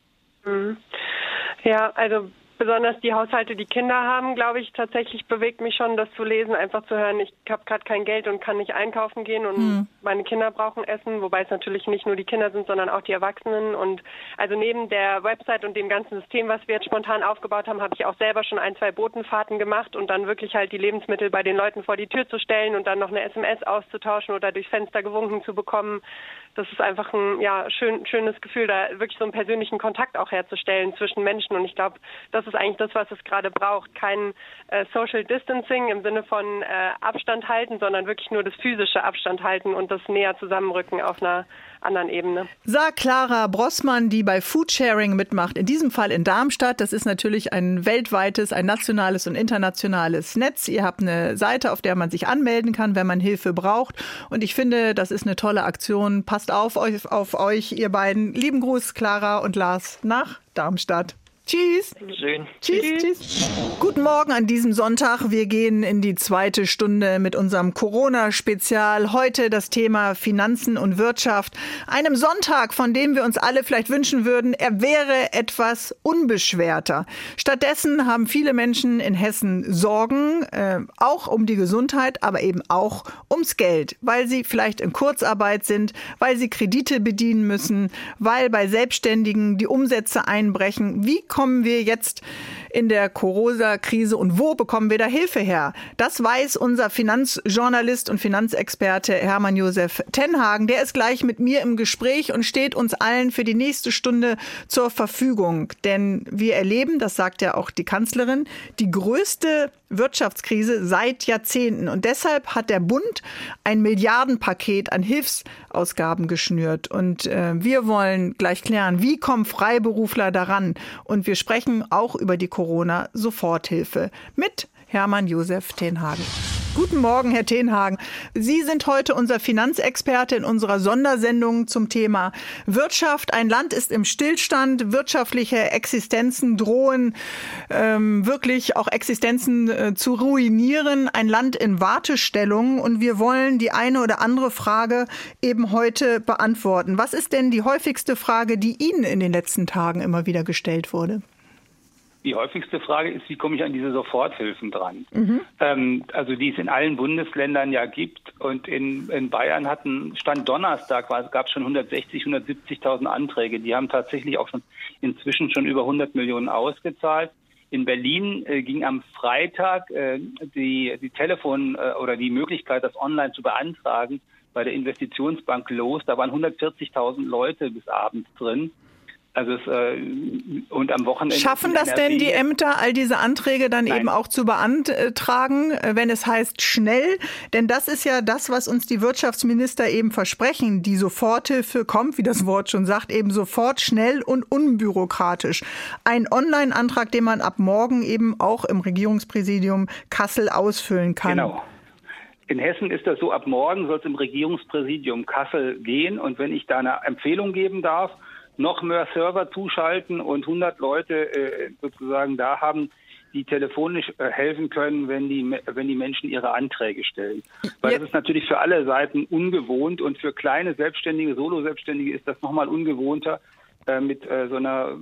Ja, also besonders die Haushalte, die Kinder haben, glaube ich, tatsächlich bewegt mich schon, das zu lesen, einfach zu hören, ich habe gerade kein Geld und kann nicht einkaufen gehen und meine Kinder brauchen Essen, wobei es natürlich nicht nur die Kinder sind, sondern auch die Erwachsenen. Und also neben der Website und dem ganzen System, was wir jetzt spontan aufgebaut haben, habe ich auch selber schon 1-2 Botenfahrten gemacht und dann wirklich halt die Lebensmittel bei den Leuten vor die Tür zu stellen und dann noch eine SMS auszutauschen oder durchs Fenster gewunken zu bekommen. Das ist einfach ein schönes Gefühl, da wirklich so einen persönlichen Kontakt auch herzustellen zwischen Menschen. Und ich glaube, das ist eigentlich das, was es gerade braucht. Kein Social Distancing im Sinne von Abstand halten, sondern wirklich nur das physische Abstand halten und das näher zusammenrücken auf einer anderen Ebene. Sagt Clara Brossmann, die bei Foodsharing mitmacht, in diesem Fall in Darmstadt. Das ist natürlich ein weltweites, ein nationales und internationales Netz. Ihr habt eine Seite, auf der man sich anmelden kann, wenn man Hilfe braucht. Und ich finde, das ist eine tolle Aktion. Passt auf euch, ihr beiden. Lieben Gruß, Clara und Lars nach Darmstadt. Tschüss. Schön. Tschüss. Guten Morgen an diesem Sonntag. Wir gehen in die 2. Stunde mit unserem Corona-Spezial. Heute das Thema Finanzen und Wirtschaft. Einem Sonntag, von dem wir uns alle vielleicht wünschen würden, er wäre etwas unbeschwerter. Stattdessen haben viele Menschen in Hessen Sorgen, auch um die Gesundheit, aber eben auch ums Geld, weil sie vielleicht in Kurzarbeit sind, weil sie Kredite bedienen müssen, weil bei Selbstständigen die Umsätze einbrechen. Wie kommen wir jetzt in der Corona-Krise und wo bekommen wir da Hilfe her? Das weiß unser Finanzjournalist und Finanzexperte Hermann Josef Tenhagen. Der ist gleich mit mir im Gespräch und steht uns allen für die nächste Stunde zur Verfügung. Denn wir erleben, das sagt ja auch die Kanzlerin, die größte Wirtschaftskrise seit Jahrzehnten. Und deshalb hat der Bund ein Milliardenpaket an Hilfsausgaben geschnürt. Und wir wollen gleich klären, wie kommen Freiberufler daran? Und wir sprechen auch über die Corona-Soforthilfe mit Hermann Josef Tenhagen. Guten Morgen, Herr Tenhagen. Sie sind heute unser Finanzexperte in unserer Sondersendung zum Thema Wirtschaft. Ein Land ist im Stillstand, wirtschaftliche Existenzen drohen wirklich auch Existenzen zu ruinieren. Ein Land in Wartestellung und wir wollen die eine oder andere Frage eben heute beantworten. Was ist denn die häufigste Frage, die Ihnen in den letzten Tagen immer wieder gestellt wurde? Die häufigste Frage ist, wie komme ich an diese Soforthilfen dran? Also die es in allen Bundesländern ja gibt. Und in Bayern Stand Donnerstag gab es schon 160.000 Anträge. Die haben tatsächlich auch inzwischen schon über 100 Millionen ausgezahlt. In Berlin ging am Freitag die Telefon- oder die Möglichkeit, das online zu beantragen, bei der Investitionsbank los. Da waren 140.000 Leute bis abends drin. Also und am Wochenende. Schaffen das denn die Ämter, all diese Anträge dann eben auch zu beantragen, wenn es heißt schnell? Denn das ist ja das, was uns die Wirtschaftsminister eben versprechen. Die Soforthilfe kommt, wie das Wort schon sagt, eben sofort, schnell und unbürokratisch. Ein Online-Antrag, den man ab morgen eben auch im Regierungspräsidium Kassel ausfüllen kann. Genau. In Hessen ist das so, ab morgen soll es im Regierungspräsidium Kassel gehen. Und wenn ich da eine Empfehlung geben darf, noch mehr Server zuschalten und 100 Leute sozusagen da haben, die telefonisch helfen können, wenn die Menschen ihre Anträge stellen. Weil das ist natürlich für alle Seiten ungewohnt und für kleine Selbstständige, Solo-Selbstständige ist das nochmal ungewohnter, mit so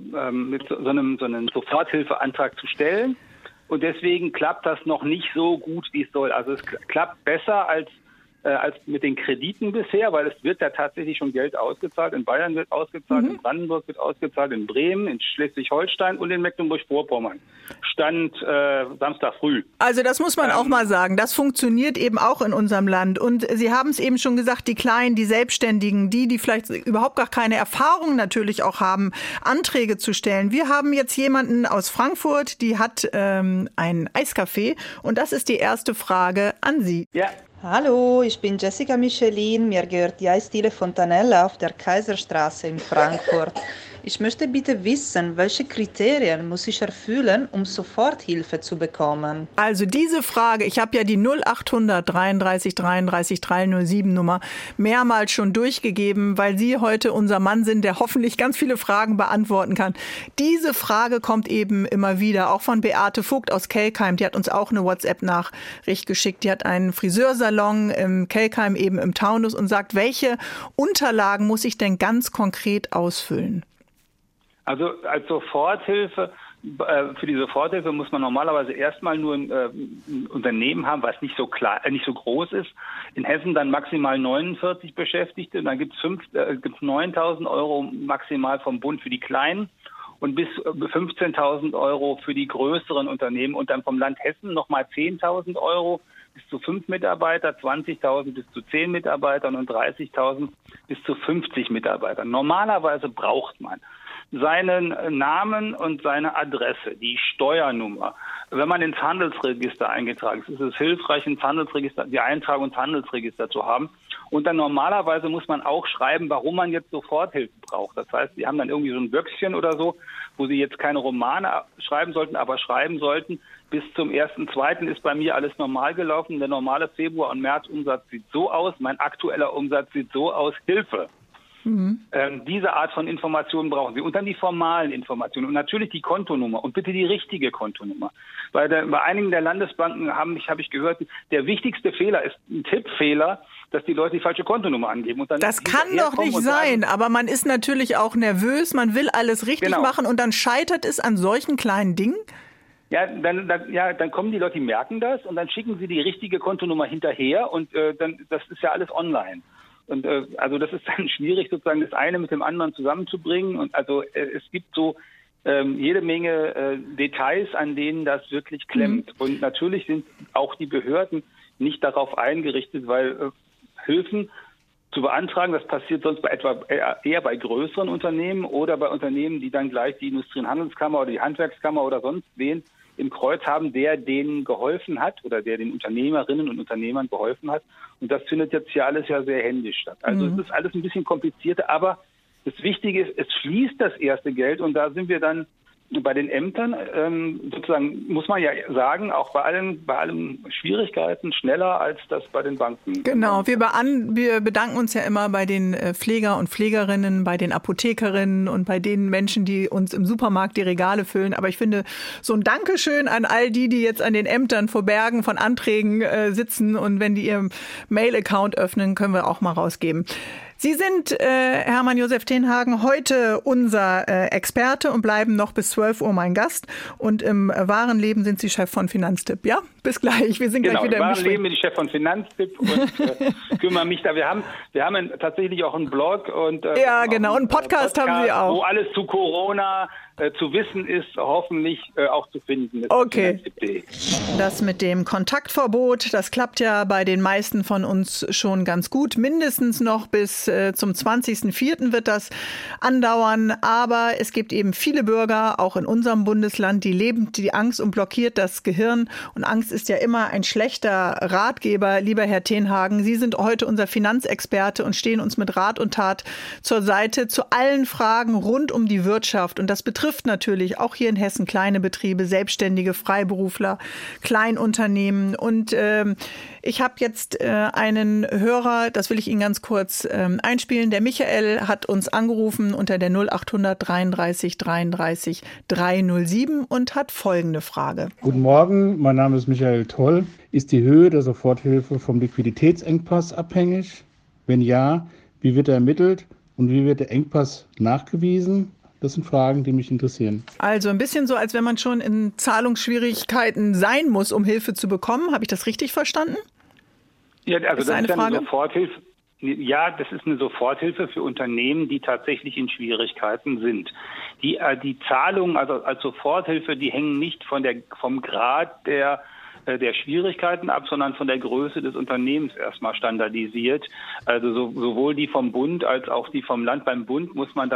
einem Soforthilfeantrag zu stellen. Und deswegen klappt das noch nicht so gut, wie es soll. Also es klappt besser als mit den Krediten bisher, weil es wird ja tatsächlich schon Geld ausgezahlt. In Bayern wird ausgezahlt, in Brandenburg wird ausgezahlt, in Bremen, in Schleswig-Holstein und in Mecklenburg-Vorpommern. Stand Samstag früh. Also das muss man auch mal sagen. Das funktioniert eben auch in unserem Land. Und Sie haben es eben schon gesagt, die Kleinen, die Selbstständigen, die vielleicht überhaupt gar keine Erfahrung natürlich auch haben, Anträge zu stellen. Wir haben jetzt jemanden aus Frankfurt, die hat ein Eiscafé. Und das ist die erste Frage an Sie. Ja. Hallo, ich bin Jessica Michelin. Mir gehört die Eisdiele Fontanella auf der Kaiserstraße in Frankfurt. Ich möchte bitte wissen, welche Kriterien muss ich erfüllen, um Soforthilfe zu bekommen? Also diese Frage, ich habe ja die 0800 33 33 307 Nummer mehrmals schon durchgegeben, weil Sie heute unser Mann sind, der hoffentlich ganz viele Fragen beantworten kann. Diese Frage kommt eben immer wieder, auch von Beate Vogt aus Kelkheim. Die hat uns auch eine WhatsApp-Nachricht geschickt. Die hat einen Friseursalon im Kelkheim, eben im Taunus, und sagt, welche Unterlagen muss ich denn ganz konkret ausfüllen? Also als Soforthilfe, für die Soforthilfe muss man normalerweise erstmal nur ein Unternehmen haben, was nicht so groß ist. In Hessen dann maximal 49 Beschäftigte. Und dann gibt's 9.000 Euro maximal vom Bund für die Kleinen und bis 15.000 Euro für die größeren Unternehmen. Und dann vom Land Hessen nochmal 10.000 Euro bis zu 5 Mitarbeiter, 20.000 bis zu 10 Mitarbeitern und 30.000 bis zu 50 Mitarbeitern. Normalerweise braucht man seinen Namen und seine Adresse, die Steuernummer. Wenn man ins Handelsregister eingetragen ist, ist es hilfreich, die Eintragung ins Handelsregister zu haben. Und dann normalerweise muss man auch schreiben, warum man jetzt Soforthilfe braucht. Das heißt, Sie haben dann irgendwie so ein Böckchen oder so, wo Sie jetzt keine Romane schreiben sollten, aber schreiben sollten, bis zum 1.2. ist bei mir alles normal gelaufen. Der normale Februar- und März-Umsatz sieht so aus, mein aktueller Umsatz sieht so aus, Hilfe. Diese Art von Informationen brauchen Sie. Und dann die formalen Informationen und natürlich die Kontonummer und bitte die richtige Kontonummer. Bei einigen der Landesbanken habe ich gehört, der wichtigste Fehler ist ein Tippfehler, dass die Leute die falsche Kontonummer angeben. Und dann das kann doch nicht sein, aber man ist natürlich auch nervös, man will alles richtig machen und dann scheitert es an solchen kleinen Dingen? Ja, dann kommen die Leute, die merken das und dann schicken sie die richtige Kontonummer hinterher und das ist ja alles online. Und also das ist dann schwierig, sozusagen das eine mit dem anderen zusammenzubringen. Und also es gibt so jede Menge Details, an denen das wirklich klemmt. Und natürlich sind auch die Behörden nicht darauf eingerichtet, weil Hilfen zu beantragen, das passiert sonst eher bei größeren Unternehmen oder bei Unternehmen, die dann gleich die Industrie- und Handelskammer oder die Handwerkskammer oder sonst wen im Kreuz haben, der denen geholfen hat oder der den Unternehmerinnen und Unternehmern geholfen hat. Und das findet jetzt hier alles ja sehr händisch statt. Also es ist alles ein bisschen komplizierter, aber das Wichtige ist, es fließt das erste Geld und da sind wir dann bei den Ämtern sozusagen, muss man ja sagen, auch bei allen Schwierigkeiten schneller als das bei den Banken. Genau, wir bedanken uns ja immer bei den Pfleger und Pflegerinnen, bei den Apothekerinnen und bei den Menschen, die uns im Supermarkt die Regale füllen. Aber ich finde, so ein Dankeschön an all die jetzt an den Ämtern vor Bergen von Anträgen sitzen und wenn die ihren Mail-Account öffnen, können wir auch mal rausgeben. Sie sind, Hermann Josef Tenhagen, heute unser Experte und bleiben noch bis 12 Uhr mein Gast. Und im wahren Leben sind Sie Chef von Finanztipp. Ja, bis gleich. Wir sind gleich wieder im Gespräch. Im wahren Leben bin ich Chef von Finanztipp und kümmere mich da. Wir haben tatsächlich auch einen Blog und ja, genau. Und einen Podcast haben Sie auch. Wo alles zu Corona zu wissen ist, hoffentlich auch zu finden ist. Okay. Das mit dem Kontaktverbot, das klappt ja bei den meisten von uns schon ganz gut. Mindestens noch bis zum 20.04. wird das andauern. Aber es gibt eben viele Bürger, auch in unserem Bundesland, die leben die Angst und blockiert das Gehirn. Und Angst ist ja immer ein schlechter Ratgeber. Lieber Herr Tenhagen, Sie sind heute unser Finanzexperte und stehen uns mit Rat und Tat zur Seite zu allen Fragen rund um die Wirtschaft. Und das betrifft natürlich auch hier in Hessen kleine Betriebe, Selbstständige, Freiberufler, Kleinunternehmen. Und ich habe jetzt einen Hörer, das will ich Ihnen ganz kurz einspielen. Der Michael hat uns angerufen unter der 0800 33 33 307 und hat folgende Frage. Guten Morgen, mein Name ist Michael Toll. Ist die Höhe der Soforthilfe vom Liquiditätsengpass abhängig? Wenn ja, wie wird er ermittelt und wie wird der Engpass nachgewiesen? Das sind Fragen, die mich interessieren. Also ein bisschen so, als wenn man schon in Zahlungsschwierigkeiten sein muss, um Hilfe zu bekommen. Habe ich das richtig verstanden? Ja, also das ist eine Soforthilfe. Ja, das ist eine Soforthilfe für Unternehmen, die tatsächlich in Schwierigkeiten sind. Die Zahlungen, also als Soforthilfe, die hängen nicht vom Grad der Schwierigkeiten ab, sondern von der Größe des Unternehmens erstmal standardisiert. Also sowohl die vom Bund als auch die vom Land. Beim Bund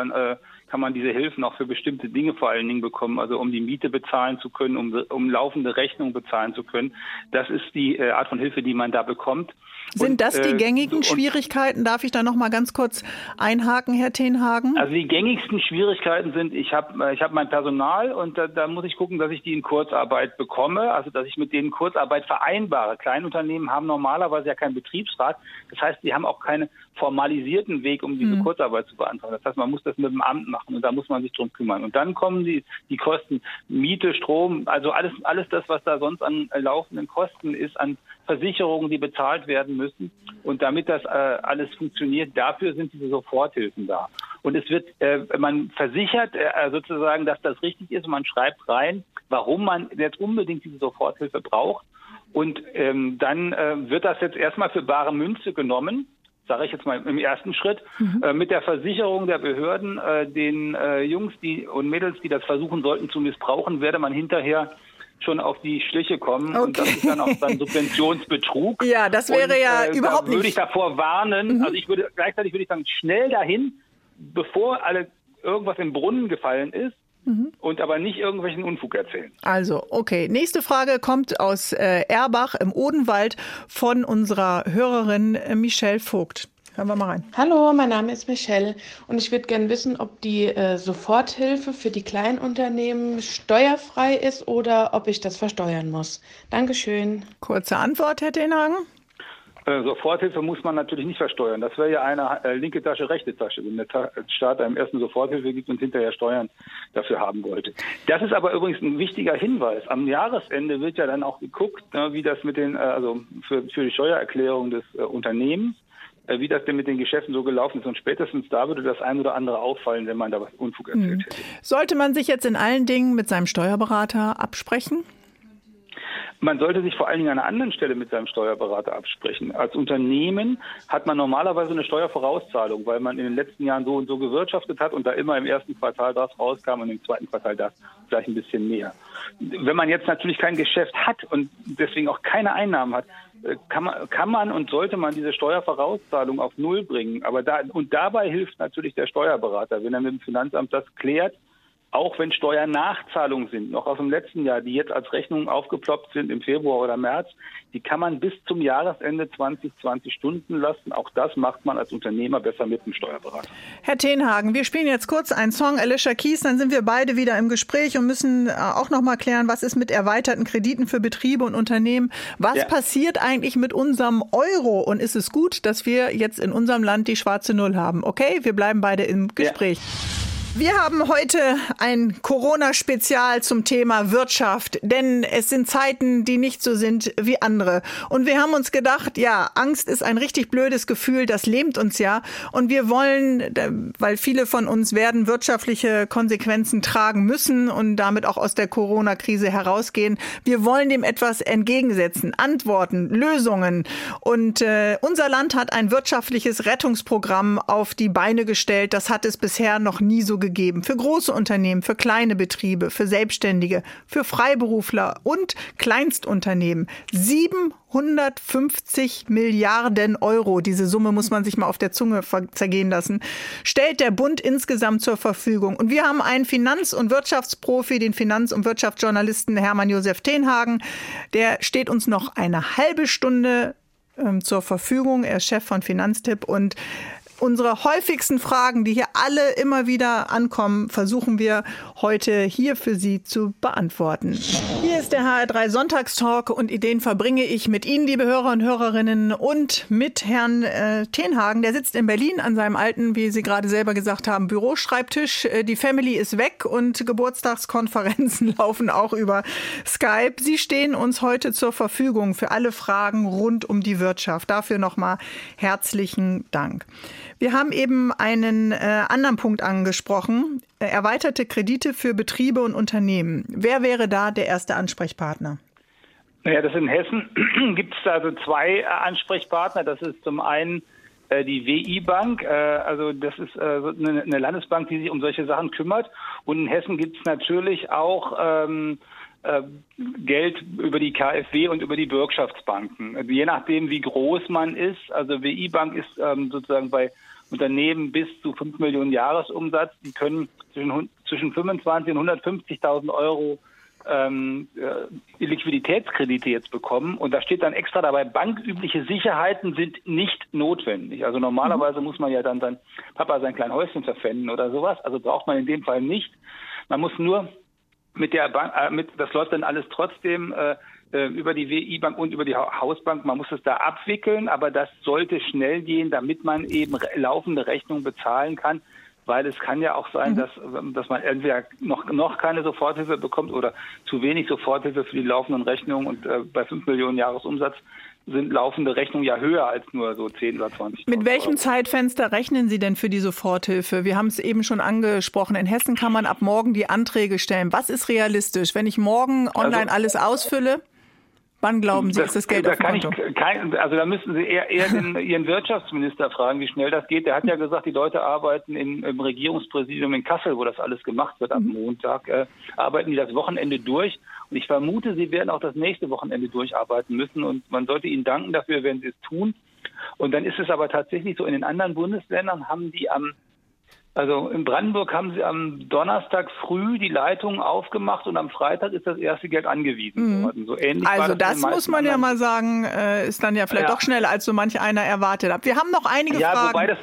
kann man diese Hilfen auch für bestimmte Dinge vor allen Dingen bekommen, also um die Miete bezahlen zu können, um laufende Rechnungen bezahlen zu können. Das ist die Art von Hilfe, die man da bekommt. Sind das die gängigen Schwierigkeiten? Darf ich da noch mal ganz kurz einhaken, Herr Tenhagen? Also die gängigsten Schwierigkeiten sind, ich hab mein Personal und da muss ich gucken, dass ich die in Kurzarbeit bekomme, also dass ich mit denen Kurzarbeit vereinbare. Kleinunternehmen haben normalerweise ja keinen Betriebsrat. Das heißt, die haben auch keinen formalisierten Weg, um diese Kurzarbeit zu beantragen. Das heißt, man muss das mit dem Amt machen und da muss man sich drum kümmern. Und dann kommen die Kosten, Miete, Strom, also alles das, was da sonst an laufenden Kosten ist, an Versicherungen, die bezahlt werden müssen. Und damit das alles funktioniert, dafür sind diese Soforthilfen da. Und es wird, man versichert sozusagen, dass das richtig ist. Man schreibt rein, warum man jetzt unbedingt diese Soforthilfe braucht. Und dann wird das jetzt erstmal für bare Münze genommen, sage ich jetzt mal im ersten Schritt, mit der Versicherung der Behörden, den Jungs und Mädels, die das versuchen sollten zu missbrauchen, werde man hinterher schon auf die Schliche kommen. Okay. Und das ist dann auch dann Subventionsbetrug. Ja, das wäre überhaupt nicht. Würde ich davor warnen, also gleichzeitig würde ich sagen, schnell dahin, bevor irgendwas im Brunnen gefallen ist. Und aber nicht irgendwelchen Unfug erzählen. Also, okay. Nächste Frage kommt aus Erbach im Odenwald von unserer Hörerin Michelle Vogt. Hören wir mal rein. Hallo, mein Name ist Michelle und ich würde gerne wissen, ob die Soforthilfe für die Kleinunternehmen steuerfrei ist oder ob ich das versteuern muss. Dankeschön. Kurze Antwort, Herr Tenhagen. Soforthilfe muss man natürlich nicht versteuern. Das wäre ja eine linke Tasche, rechte Tasche, wenn der Staat einem ersten Soforthilfe gibt und hinterher Steuern dafür haben wollte. Das ist aber übrigens ein wichtiger Hinweis. Am Jahresende wird ja dann auch geguckt, wie das mit den, also für die Steuererklärung des Unternehmens, wie das denn mit den Geschäften so gelaufen ist. Und spätestens da würde das ein oder andere auffallen, wenn man da was Unfug erzählt hätte. Sollte man sich jetzt in allen Dingen mit seinem Steuerberater absprechen? Man sollte sich vor allen Dingen an einer anderen Stelle mit seinem Steuerberater absprechen. Als Unternehmen hat man normalerweise eine Steuervorauszahlung, weil man in den letzten Jahren so und so gewirtschaftet hat und da immer im ersten Quartal das rauskam und im zweiten Quartal das, vielleicht ein bisschen mehr. Wenn man jetzt natürlich kein Geschäft hat und deswegen auch keine Einnahmen hat, kann man und sollte man diese Steuervorauszahlung auf Null bringen. Aber dabei hilft natürlich der Steuerberater, wenn er mit dem Finanzamt das klärt, auch wenn Steuernachzahlungen sind, noch aus dem letzten Jahr, die jetzt als Rechnungen aufgeploppt sind im Februar oder März, die kann man bis zum Jahresende 2020 stunden lassen. Auch das macht man als Unternehmer besser mit dem Steuerberater. Herr Tenhagen, wir spielen jetzt kurz einen Song, Alicia Keys, dann sind wir beide wieder im Gespräch und müssen auch noch mal klären, was ist mit erweiterten Krediten für Betriebe und Unternehmen? Was passiert eigentlich mit unserem Euro? Und ist es gut, dass wir jetzt in unserem Land die schwarze Null haben? Okay, wir bleiben beide im Gespräch. Wir haben heute ein Corona-Spezial zum Thema Wirtschaft, denn es sind Zeiten, die nicht so sind wie andere. Und wir haben uns gedacht, ja, Angst ist ein richtig blödes Gefühl, das lähmt uns ja. Und wir wollen, weil viele von uns werden wirtschaftliche Konsequenzen tragen müssen und damit auch aus der Corona-Krise herausgehen, wir wollen dem etwas entgegensetzen, Antworten, Lösungen. Und unser Land hat ein wirtschaftliches Rettungsprogramm auf die Beine gestellt. Das hat es bisher noch nie so gegeben. Für große Unternehmen, für kleine Betriebe, für Selbstständige, für Freiberufler und Kleinstunternehmen. 750 Milliarden Euro, diese Summe muss man sich mal auf der Zunge zergehen lassen, stellt der Bund insgesamt zur Verfügung. Und wir haben einen Finanz- und Wirtschaftsprofi, den Finanz- und Wirtschaftsjournalisten Hermann Josef Tenhagen. Der steht uns noch eine halbe Stunde zur Verfügung. Er ist Chef von Finanztipp und unsere häufigsten Fragen, die hier alle immer wieder ankommen, versuchen wir heute hier für Sie zu beantworten. Hier ist der HR3 Sonntagstalk und den verbringe ich mit Ihnen, liebe Hörer und Hörerinnen, und mit Herrn Tenhagen. Der sitzt in Berlin an seinem alten, wie Sie gerade selber gesagt haben, Büroschreibtisch. Die Family ist weg und Geburtstagskonferenzen laufen auch über Skype. Sie stehen uns heute zur Verfügung für alle Fragen rund um die Wirtschaft. Dafür nochmal herzlichen Dank. Wir haben eben einen anderen Punkt angesprochen, erweiterte Kredite für Betriebe und Unternehmen. Wer wäre da der erste Ansprechpartner? Naja, das in Hessen gibt es also zwei Ansprechpartner. Das ist zum einen die WI-Bank, also das ist eine Landesbank, die sich um solche Sachen kümmert. Und in Hessen gibt es natürlich auch Geld über die KfW und über die Bürgschaftsbanken. Je nachdem, wie groß man ist. Also WI-Bank ist sozusagen bei Unternehmen bis zu 5 Millionen Jahresumsatz. Die können zwischen 25.000 und 150.000 Euro Liquiditätskredite jetzt bekommen. Und da steht dann extra dabei, bankübliche Sicherheiten sind nicht notwendig. Also normalerweise muss man ja dann sein kleines Häuschen verpfänden oder sowas. Also braucht man in dem Fall nicht. Man muss nur mit der Bank, das läuft dann alles trotzdem über die WI-Bank und über die Hausbank. Man muss es da abwickeln, aber das sollte schnell gehen, damit man eben laufende Rechnungen bezahlen kann. Weil es kann ja auch sein, dass man entweder noch keine Soforthilfe bekommt oder zu wenig Soforthilfe für die laufenden Rechnungen. Und bei 5 Millionen Jahresumsatz sind laufende Rechnungen ja höher als nur so 10 oder 20. Mit welchem Zeitfenster rechnen Sie denn für die Soforthilfe? Wir haben es eben schon angesprochen. In Hessen kann man ab morgen die Anträge stellen. Was ist realistisch? Wenn ich morgen online alles ausfülle, wann glauben Sie, ist das Geld auf dem Konto? Da müssen Sie eher Ihren Wirtschaftsminister fragen, wie schnell das geht. Der hat ja gesagt, die Leute arbeiten im Regierungspräsidium in Kassel, wo das alles gemacht wird am Montag, arbeiten die das Wochenende durch. Und ich vermute, sie werden auch das nächste Wochenende durcharbeiten müssen. Und man sollte ihnen danken dafür, wenn sie es tun. Und dann ist es aber tatsächlich so, in den anderen Bundesländern haben die also in Brandenburg haben sie am Donnerstag früh die Leitungen aufgemacht und am Freitag ist das erste Geld angewiesen worden. So ähnlich also das muss man ja mal sagen, ist dann ja vielleicht doch schneller, als so manch einer erwartet hat. Wir haben noch einige Fragen.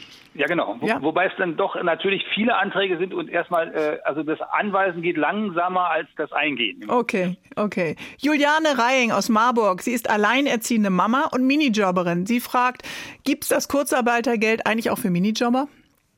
Wobei es dann doch natürlich viele Anträge sind und erstmal, also das Anweisen geht langsamer als das Eingehen. Okay. Juliane Reying aus Marburg, sie ist alleinerziehende Mama und Minijobberin. Sie fragt, gibt es das Kurzarbeitergeld eigentlich auch für Minijobber?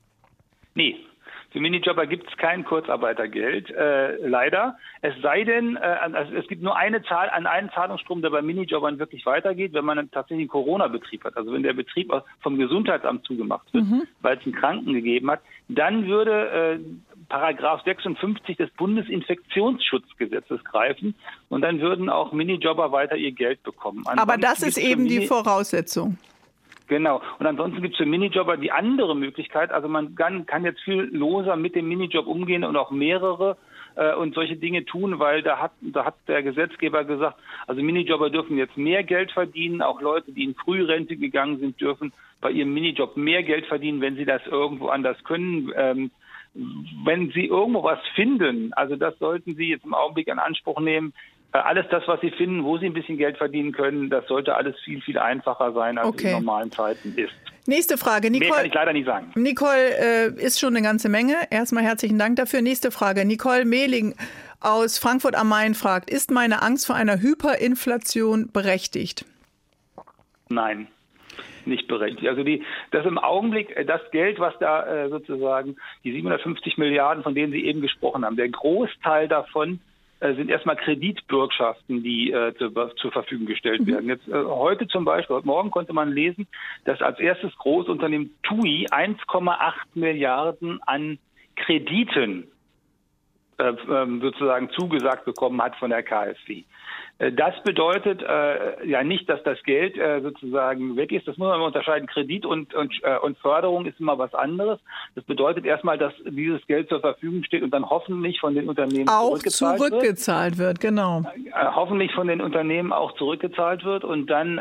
Nee, für Minijobber gibt es kein Kurzarbeitergeld, leider. Es sei denn, also es gibt nur einen Zahlungsstrom, der bei Minijobbern wirklich weitergeht, wenn man tatsächlich einen Corona-Betrieb hat. Also wenn der Betrieb vom Gesundheitsamt zugemacht wird, weil es einen Kranken gegeben hat, dann würde Paragraph 56 des Bundesinfektionsschutzgesetzes greifen und dann würden auch Minijobber weiter ihr Geld bekommen. Aber das ist eben die Voraussetzung. Genau. Und ansonsten gibt es für Minijobber die andere Möglichkeit. Also man kann jetzt viel loser mit dem Minijob umgehen und auch mehrere und solche Dinge tun, weil da hat der Gesetzgeber gesagt, also Minijobber dürfen jetzt mehr Geld verdienen. Auch Leute, die in Frührente gegangen sind, dürfen bei ihrem Minijob mehr Geld verdienen, wenn sie das irgendwo anders können. wenn Sie irgendwo was finden, also das sollten Sie jetzt im Augenblick in Anspruch nehmen, alles das, was Sie finden, wo Sie ein bisschen Geld verdienen können, das sollte alles viel, viel einfacher sein, als es in normalen Zeiten ist. Nächste Frage. Nicole, mehr kann ich leider nicht sagen. Nicole ist schon eine ganze Menge. Erstmal herzlichen Dank dafür. Nächste Frage. Nicole Mehling aus Frankfurt am Main fragt, ist meine Angst vor einer Hyperinflation berechtigt? Nein, nicht berechtigt. Also das im Augenblick, das Geld, was da sozusagen, die 750 Milliarden, von denen Sie eben gesprochen haben, der Großteil davon sind erstmal Kreditbürgschaften, die zur Verfügung gestellt werden. Jetzt heute zum Beispiel, heute Morgen konnte man lesen, dass als erstes Großunternehmen TUI 1,8 Milliarden an Krediten sozusagen zugesagt bekommen hat von der KfW. Das bedeutet ja nicht, dass das Geld sozusagen weg ist. Das muss man immer unterscheiden. Kredit und Förderung ist immer was anderes. Das bedeutet erstmal, dass dieses Geld zur Verfügung steht und dann hoffentlich von den Unternehmen auch zurückgezahlt wird. Genau. Hoffentlich von den Unternehmen auch zurückgezahlt wird und dann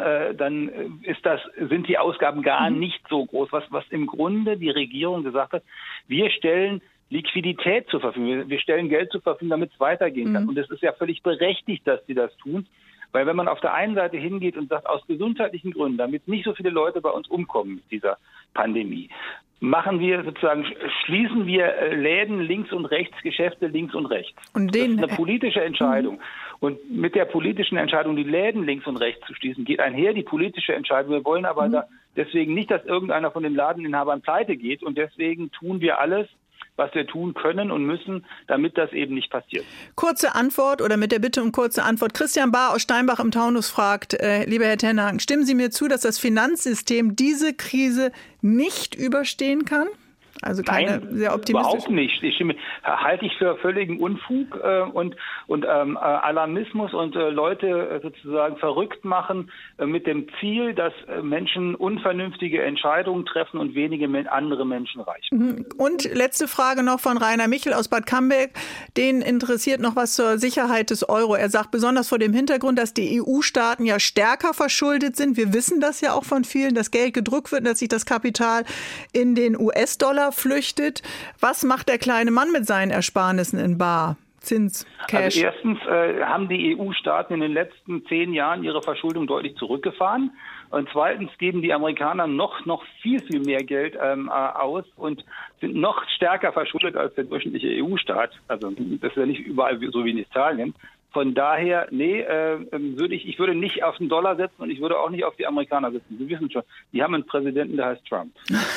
sind die Ausgaben gar nicht so groß. Was im Grunde die Regierung gesagt hat, wir stellen Liquidität zur Verfügung. Wir stellen Geld zur Verfügung, damit es weitergehen kann. Und es ist ja völlig berechtigt, dass sie das tun. Weil wenn man auf der einen Seite hingeht und sagt, aus gesundheitlichen Gründen, damit nicht so viele Leute bei uns umkommen mit dieser Pandemie, schließen wir Läden links und rechts, Geschäfte links und rechts. Und das ist eine politische Entscheidung. Und mit der politischen Entscheidung, die Läden links und rechts zu schließen, geht einher die politische Entscheidung. Wir wollen aber deswegen nicht, dass irgendeiner von den Ladeninhabern pleite geht. Und deswegen tun wir alles, was wir tun können und müssen, damit das eben nicht passiert. Kurze Antwort oder mit der Bitte um kurze Antwort. Christian Bahr aus Steinbach im Taunus fragt, lieber Herr Tenhagen, stimmen Sie mir zu, dass das Finanzsystem diese Krise nicht überstehen kann? Also keine sehr optimistische. Überhaupt nicht. Halte ich für völligen Unfug und Alarmismus und Leute sozusagen verrückt machen mit dem Ziel, dass Menschen unvernünftige Entscheidungen treffen und wenige andere Menschen reich. Und letzte Frage noch von Rainer Michel aus Bad Camberg. Den interessiert noch was zur Sicherheit des Euro. Er sagt, besonders vor dem Hintergrund, dass die EU-Staaten ja stärker verschuldet sind. Wir wissen das ja auch von vielen, dass Geld gedruckt wird, dass sich das Kapital in den US-Dollar flüchtet. Was macht der kleine Mann mit seinen Ersparnissen in Bar? Zins, Cash? Also erstens haben die EU-Staaten in den letzten 10 Jahren ihre Verschuldung deutlich zurückgefahren. Und zweitens geben die Amerikaner noch viel, viel mehr Geld aus und sind noch stärker verschuldet als der durchschnittliche EU-Staat. Also das ist ja nicht überall so wie in Italien. Von daher, ich würde nicht auf den Dollar setzen und ich würde auch nicht auf die Amerikaner setzen. Sie wissen schon, die haben einen Präsidenten, der heißt Trump.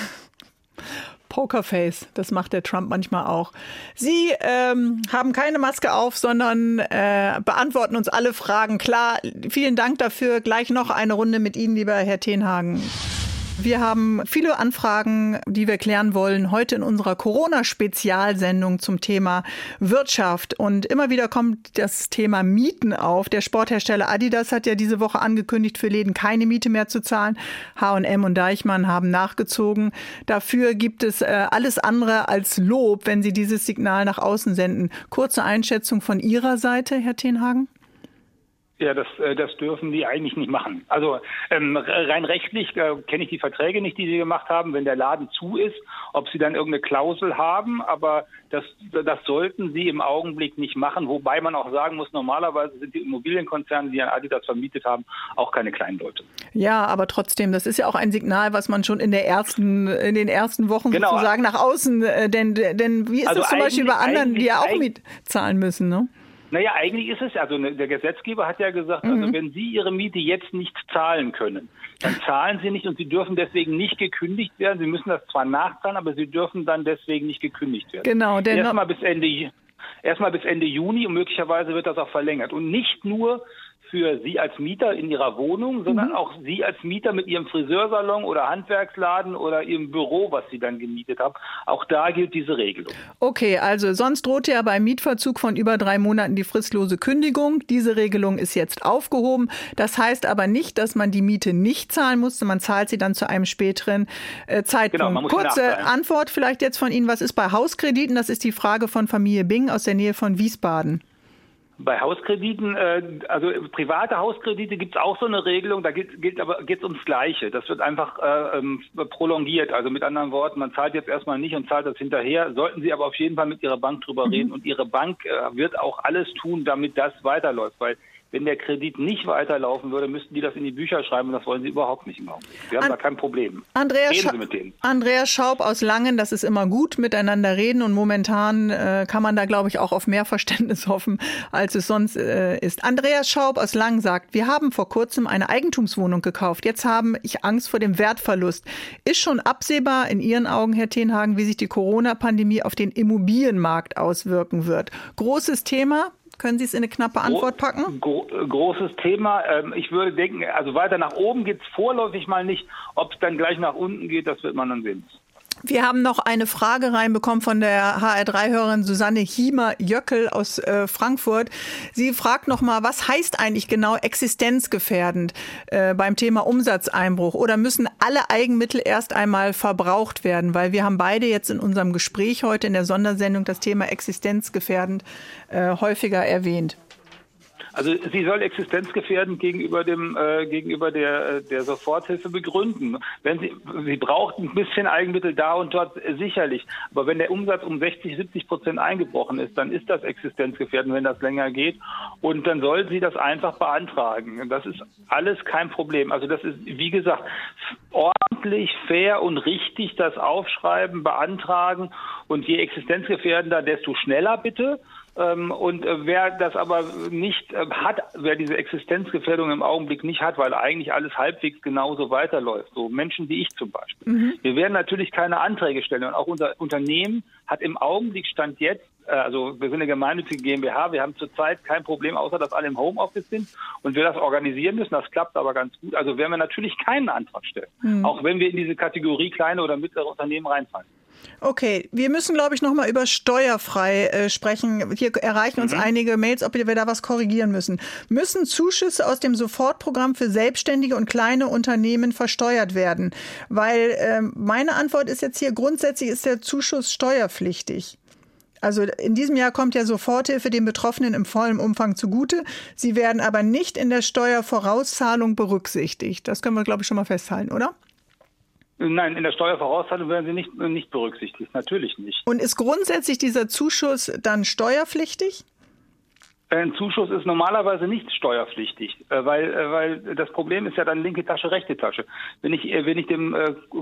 Pokerface, das macht der Trump manchmal auch. Sie haben keine Maske auf, sondern beantworten uns alle Fragen klar. Vielen Dank dafür. Gleich noch eine Runde mit Ihnen, lieber Herr Tenhagen. Wir haben viele Anfragen, die wir klären wollen, heute in unserer Corona-Spezialsendung zum Thema Wirtschaft. Und immer wieder kommt das Thema Mieten auf. Der Sporthersteller Adidas hat ja diese Woche angekündigt, für Läden keine Miete mehr zu zahlen. H&M und Deichmann haben nachgezogen. Dafür gibt es alles andere als Lob, wenn sie dieses Signal nach außen senden. Kurze Einschätzung von Ihrer Seite, Herr Tenhagen? Ja, das dürfen die eigentlich nicht machen. Also rein rechtlich kenne ich die Verträge nicht, die sie gemacht haben, wenn der Laden zu ist, ob sie dann irgendeine Klausel haben, aber das sollten sie im Augenblick nicht machen, wobei man auch sagen muss, normalerweise sind die Immobilienkonzerne, die an Adidas vermietet haben, auch keine kleinen Leute. Ja, aber trotzdem, das ist ja auch ein Signal, was man schon in den ersten Wochen sozusagen nach außen, denn wie ist das zum Beispiel bei anderen, die ja auch Miet zahlen müssen, ne? Naja, eigentlich ist es, also der Gesetzgeber hat ja gesagt, also wenn Sie Ihre Miete jetzt nicht zahlen können, dann zahlen Sie nicht und Sie dürfen deswegen nicht gekündigt werden. Sie müssen das zwar nachzahlen, aber Sie dürfen dann deswegen nicht gekündigt werden. Genau. Erstmal bis Ende Juni und möglicherweise wird das auch verlängert. Und nicht nur für Sie als Mieter in Ihrer Wohnung, sondern auch Sie als Mieter mit Ihrem Friseursalon oder Handwerksladen oder Ihrem Büro, was Sie dann gemietet haben. Auch da gilt diese Regelung. Okay, also sonst drohte ja beim Mietverzug von über 3 Monaten die fristlose Kündigung. Diese Regelung ist jetzt aufgehoben. Das heißt aber nicht, dass man die Miete nicht zahlen musste. Man zahlt sie dann zu einem späteren Zeitpunkt. Genau, man muss kurze Antwort vielleicht jetzt von Ihnen. Was ist bei Hauskrediten? Das ist die Frage von Familie Bing aus der Nähe von Wiesbaden. Bei Hauskrediten, also private Hauskredite gibt es auch so eine Regelung, da geht es ums Gleiche. Das wird einfach prolongiert. Also mit anderen Worten, man zahlt jetzt erstmal nicht und zahlt das hinterher. Sollten Sie aber auf jeden Fall mit Ihrer Bank drüber reden. Und Ihre Bank wird auch alles tun, damit das weiterläuft. Weil wenn der Kredit nicht weiterlaufen würde, müssten die das in die Bücher schreiben und das wollen sie überhaupt nicht im Augenblick. Wir haben da kein Problem. Reden Sie mit denen. Andreas Schaub aus Langen, das ist immer gut, miteinander reden und momentan kann man da, glaube ich, auch auf mehr Verständnis hoffen, als es sonst ist. Andreas Schaub aus Langen sagt, wir haben vor kurzem eine Eigentumswohnung gekauft. Jetzt habe ich Angst vor dem Wertverlust. Ist schon absehbar in Ihren Augen, Herr Tenhagen, wie sich die Corona-Pandemie auf den Immobilienmarkt auswirken wird? Großes Thema. Können Sie es in eine knappe Antwort packen? Großes Thema. Ich würde denken, also weiter nach oben geht es vorläufig mal nicht. Ob es dann gleich nach unten geht, das wird man dann sehen. Wir haben noch eine Frage reinbekommen von der HR3-Hörerin Susanne Hiemer-Jöckel aus Frankfurt. Sie fragt nochmal, was heißt eigentlich genau existenzgefährdend beim Thema Umsatzeinbruch? Oder müssen alle Eigenmittel erst einmal verbraucht werden? Weil wir haben beide jetzt in unserem Gespräch heute in der Sondersendung das Thema existenzgefährdend häufiger erwähnt. Also sie soll existenzgefährdend gegenüber der Soforthilfe begründen. Sie braucht ein bisschen Eigenmittel da und dort sicherlich. Aber wenn der Umsatz um 60-70% eingebrochen ist, dann ist das existenzgefährdend, wenn das länger geht. Und dann soll sie das einfach beantragen. Das ist alles kein Problem. Also das ist, wie gesagt, ordentlich, fair und richtig das aufschreiben, beantragen. Und je existenzgefährdender, desto schneller bitte. Und wer das aber nicht hat, wer diese Existenzgefährdung im Augenblick nicht hat, weil eigentlich alles halbwegs genauso weiterläuft, so Menschen wie ich zum Beispiel. Wir werden natürlich keine Anträge stellen und auch unser Unternehmen hat im Augenblick Stand jetzt, also wir sind eine gemeinnützige GmbH, wir haben zurzeit kein Problem, außer dass alle im Homeoffice sind und wir das organisieren müssen, das klappt aber ganz gut. Also werden wir natürlich keinen Antrag stellen, auch wenn wir in diese Kategorie kleine oder mittlere Unternehmen reinfallen. Okay, wir müssen, glaube ich, noch mal über steuerfrei sprechen. Hier erreichen uns einige Mails, ob wir da was korrigieren müssen. Müssen Zuschüsse aus dem Sofortprogramm für selbstständige und kleine Unternehmen versteuert werden? Weil meine Antwort ist jetzt hier, grundsätzlich ist der Zuschuss steuerpflichtig. Also in diesem Jahr kommt ja Soforthilfe den Betroffenen im vollen Umfang zugute. Sie werden aber nicht in der Steuervorauszahlung berücksichtigt. Das können wir, glaube ich, schon mal festhalten, oder? Nein, in der Steuervorauszahlung werden sie nicht berücksichtigt, natürlich nicht. Und ist grundsätzlich dieser Zuschuss dann steuerpflichtig? Ein Zuschuss ist normalerweise nicht steuerpflichtig, weil das Problem ist ja dann linke Tasche, rechte Tasche. Wenn ich dem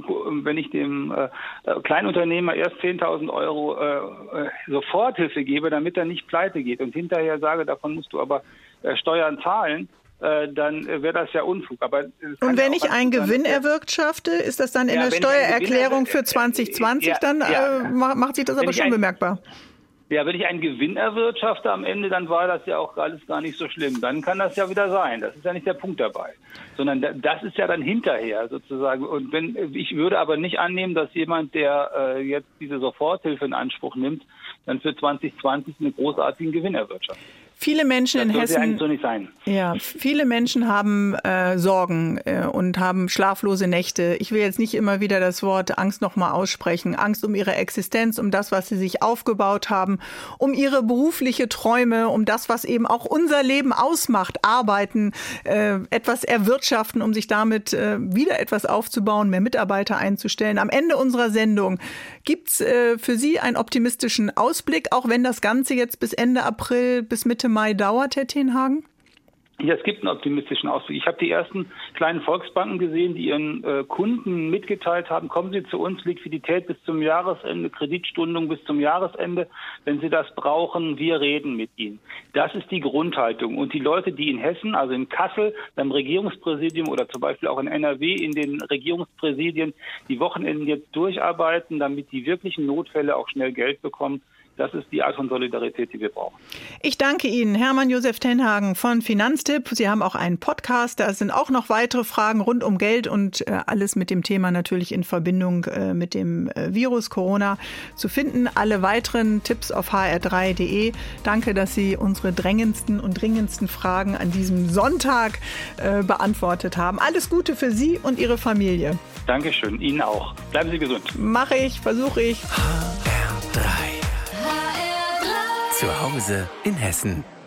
Kleinunternehmer erst 10.000 Euro Soforthilfe gebe, damit er nicht pleite geht und hinterher sage, davon musst du aber Steuern zahlen, dann wäre das ja Unfug. Aber und wenn ich einen Gewinn erwirtschafte, ist das dann in der Steuererklärung für 2020, dann macht sich das aber schon bemerkbar. Ja, wenn ich einen Gewinn erwirtschafte am Ende, dann war das ja auch alles gar nicht so schlimm. Dann kann das ja wieder sein. Das ist ja nicht der Punkt dabei. Sondern das ist ja dann hinterher sozusagen. Und ich würde aber nicht annehmen, dass jemand, der jetzt diese Soforthilfe in Anspruch nimmt, dann für 2020 einen großartigen Gewinn erwirtschaftet. Viele Menschen in Hessen, eigentlich so nicht sein. Ja, viele Menschen haben Sorgen und haben schlaflose Nächte. Ich will jetzt nicht immer wieder das Wort Angst nochmal aussprechen. Angst um ihre Existenz, um das, was sie sich aufgebaut haben, um ihre berufliche Träume, um das, was eben auch unser Leben ausmacht. Arbeiten, etwas erwirtschaften, um sich damit wieder etwas aufzubauen, mehr Mitarbeiter einzustellen. Am Ende unserer Sendung gibt's für Sie einen optimistischen Ausblick, auch wenn das Ganze jetzt bis Ende April, bis Mitte Mai dauert, Herr Tenhagen? Ja, es gibt einen optimistischen Ausblick. Ich habe die ersten kleinen Volksbanken gesehen, die ihren Kunden mitgeteilt haben, kommen Sie zu uns, Liquidität bis zum Jahresende, Kreditstundung bis zum Jahresende. Wenn Sie das brauchen, wir reden mit Ihnen. Das ist die Grundhaltung. Und die Leute, die in Hessen, also in Kassel, beim Regierungspräsidium oder zum Beispiel auch in NRW in den Regierungspräsidien, die Wochenenden jetzt durcharbeiten, damit die wirklichen Notfälle auch schnell Geld bekommen, das ist die Art von Solidarität, die wir brauchen. Ich danke Ihnen, Hermann Josef Tenhagen von Finanztipp. Sie haben auch einen Podcast. Da sind auch noch weitere Fragen rund um Geld und alles mit dem Thema natürlich in Verbindung mit dem Virus Corona zu finden. Alle weiteren Tipps auf hr3.de. Danke, dass Sie unsere drängendsten und dringendsten Fragen an diesem Sonntag beantwortet haben. Alles Gute für Sie und Ihre Familie. Dankeschön, Ihnen auch. Bleiben Sie gesund. Mache ich, versuche ich. HR3. Zu Hause in Hessen.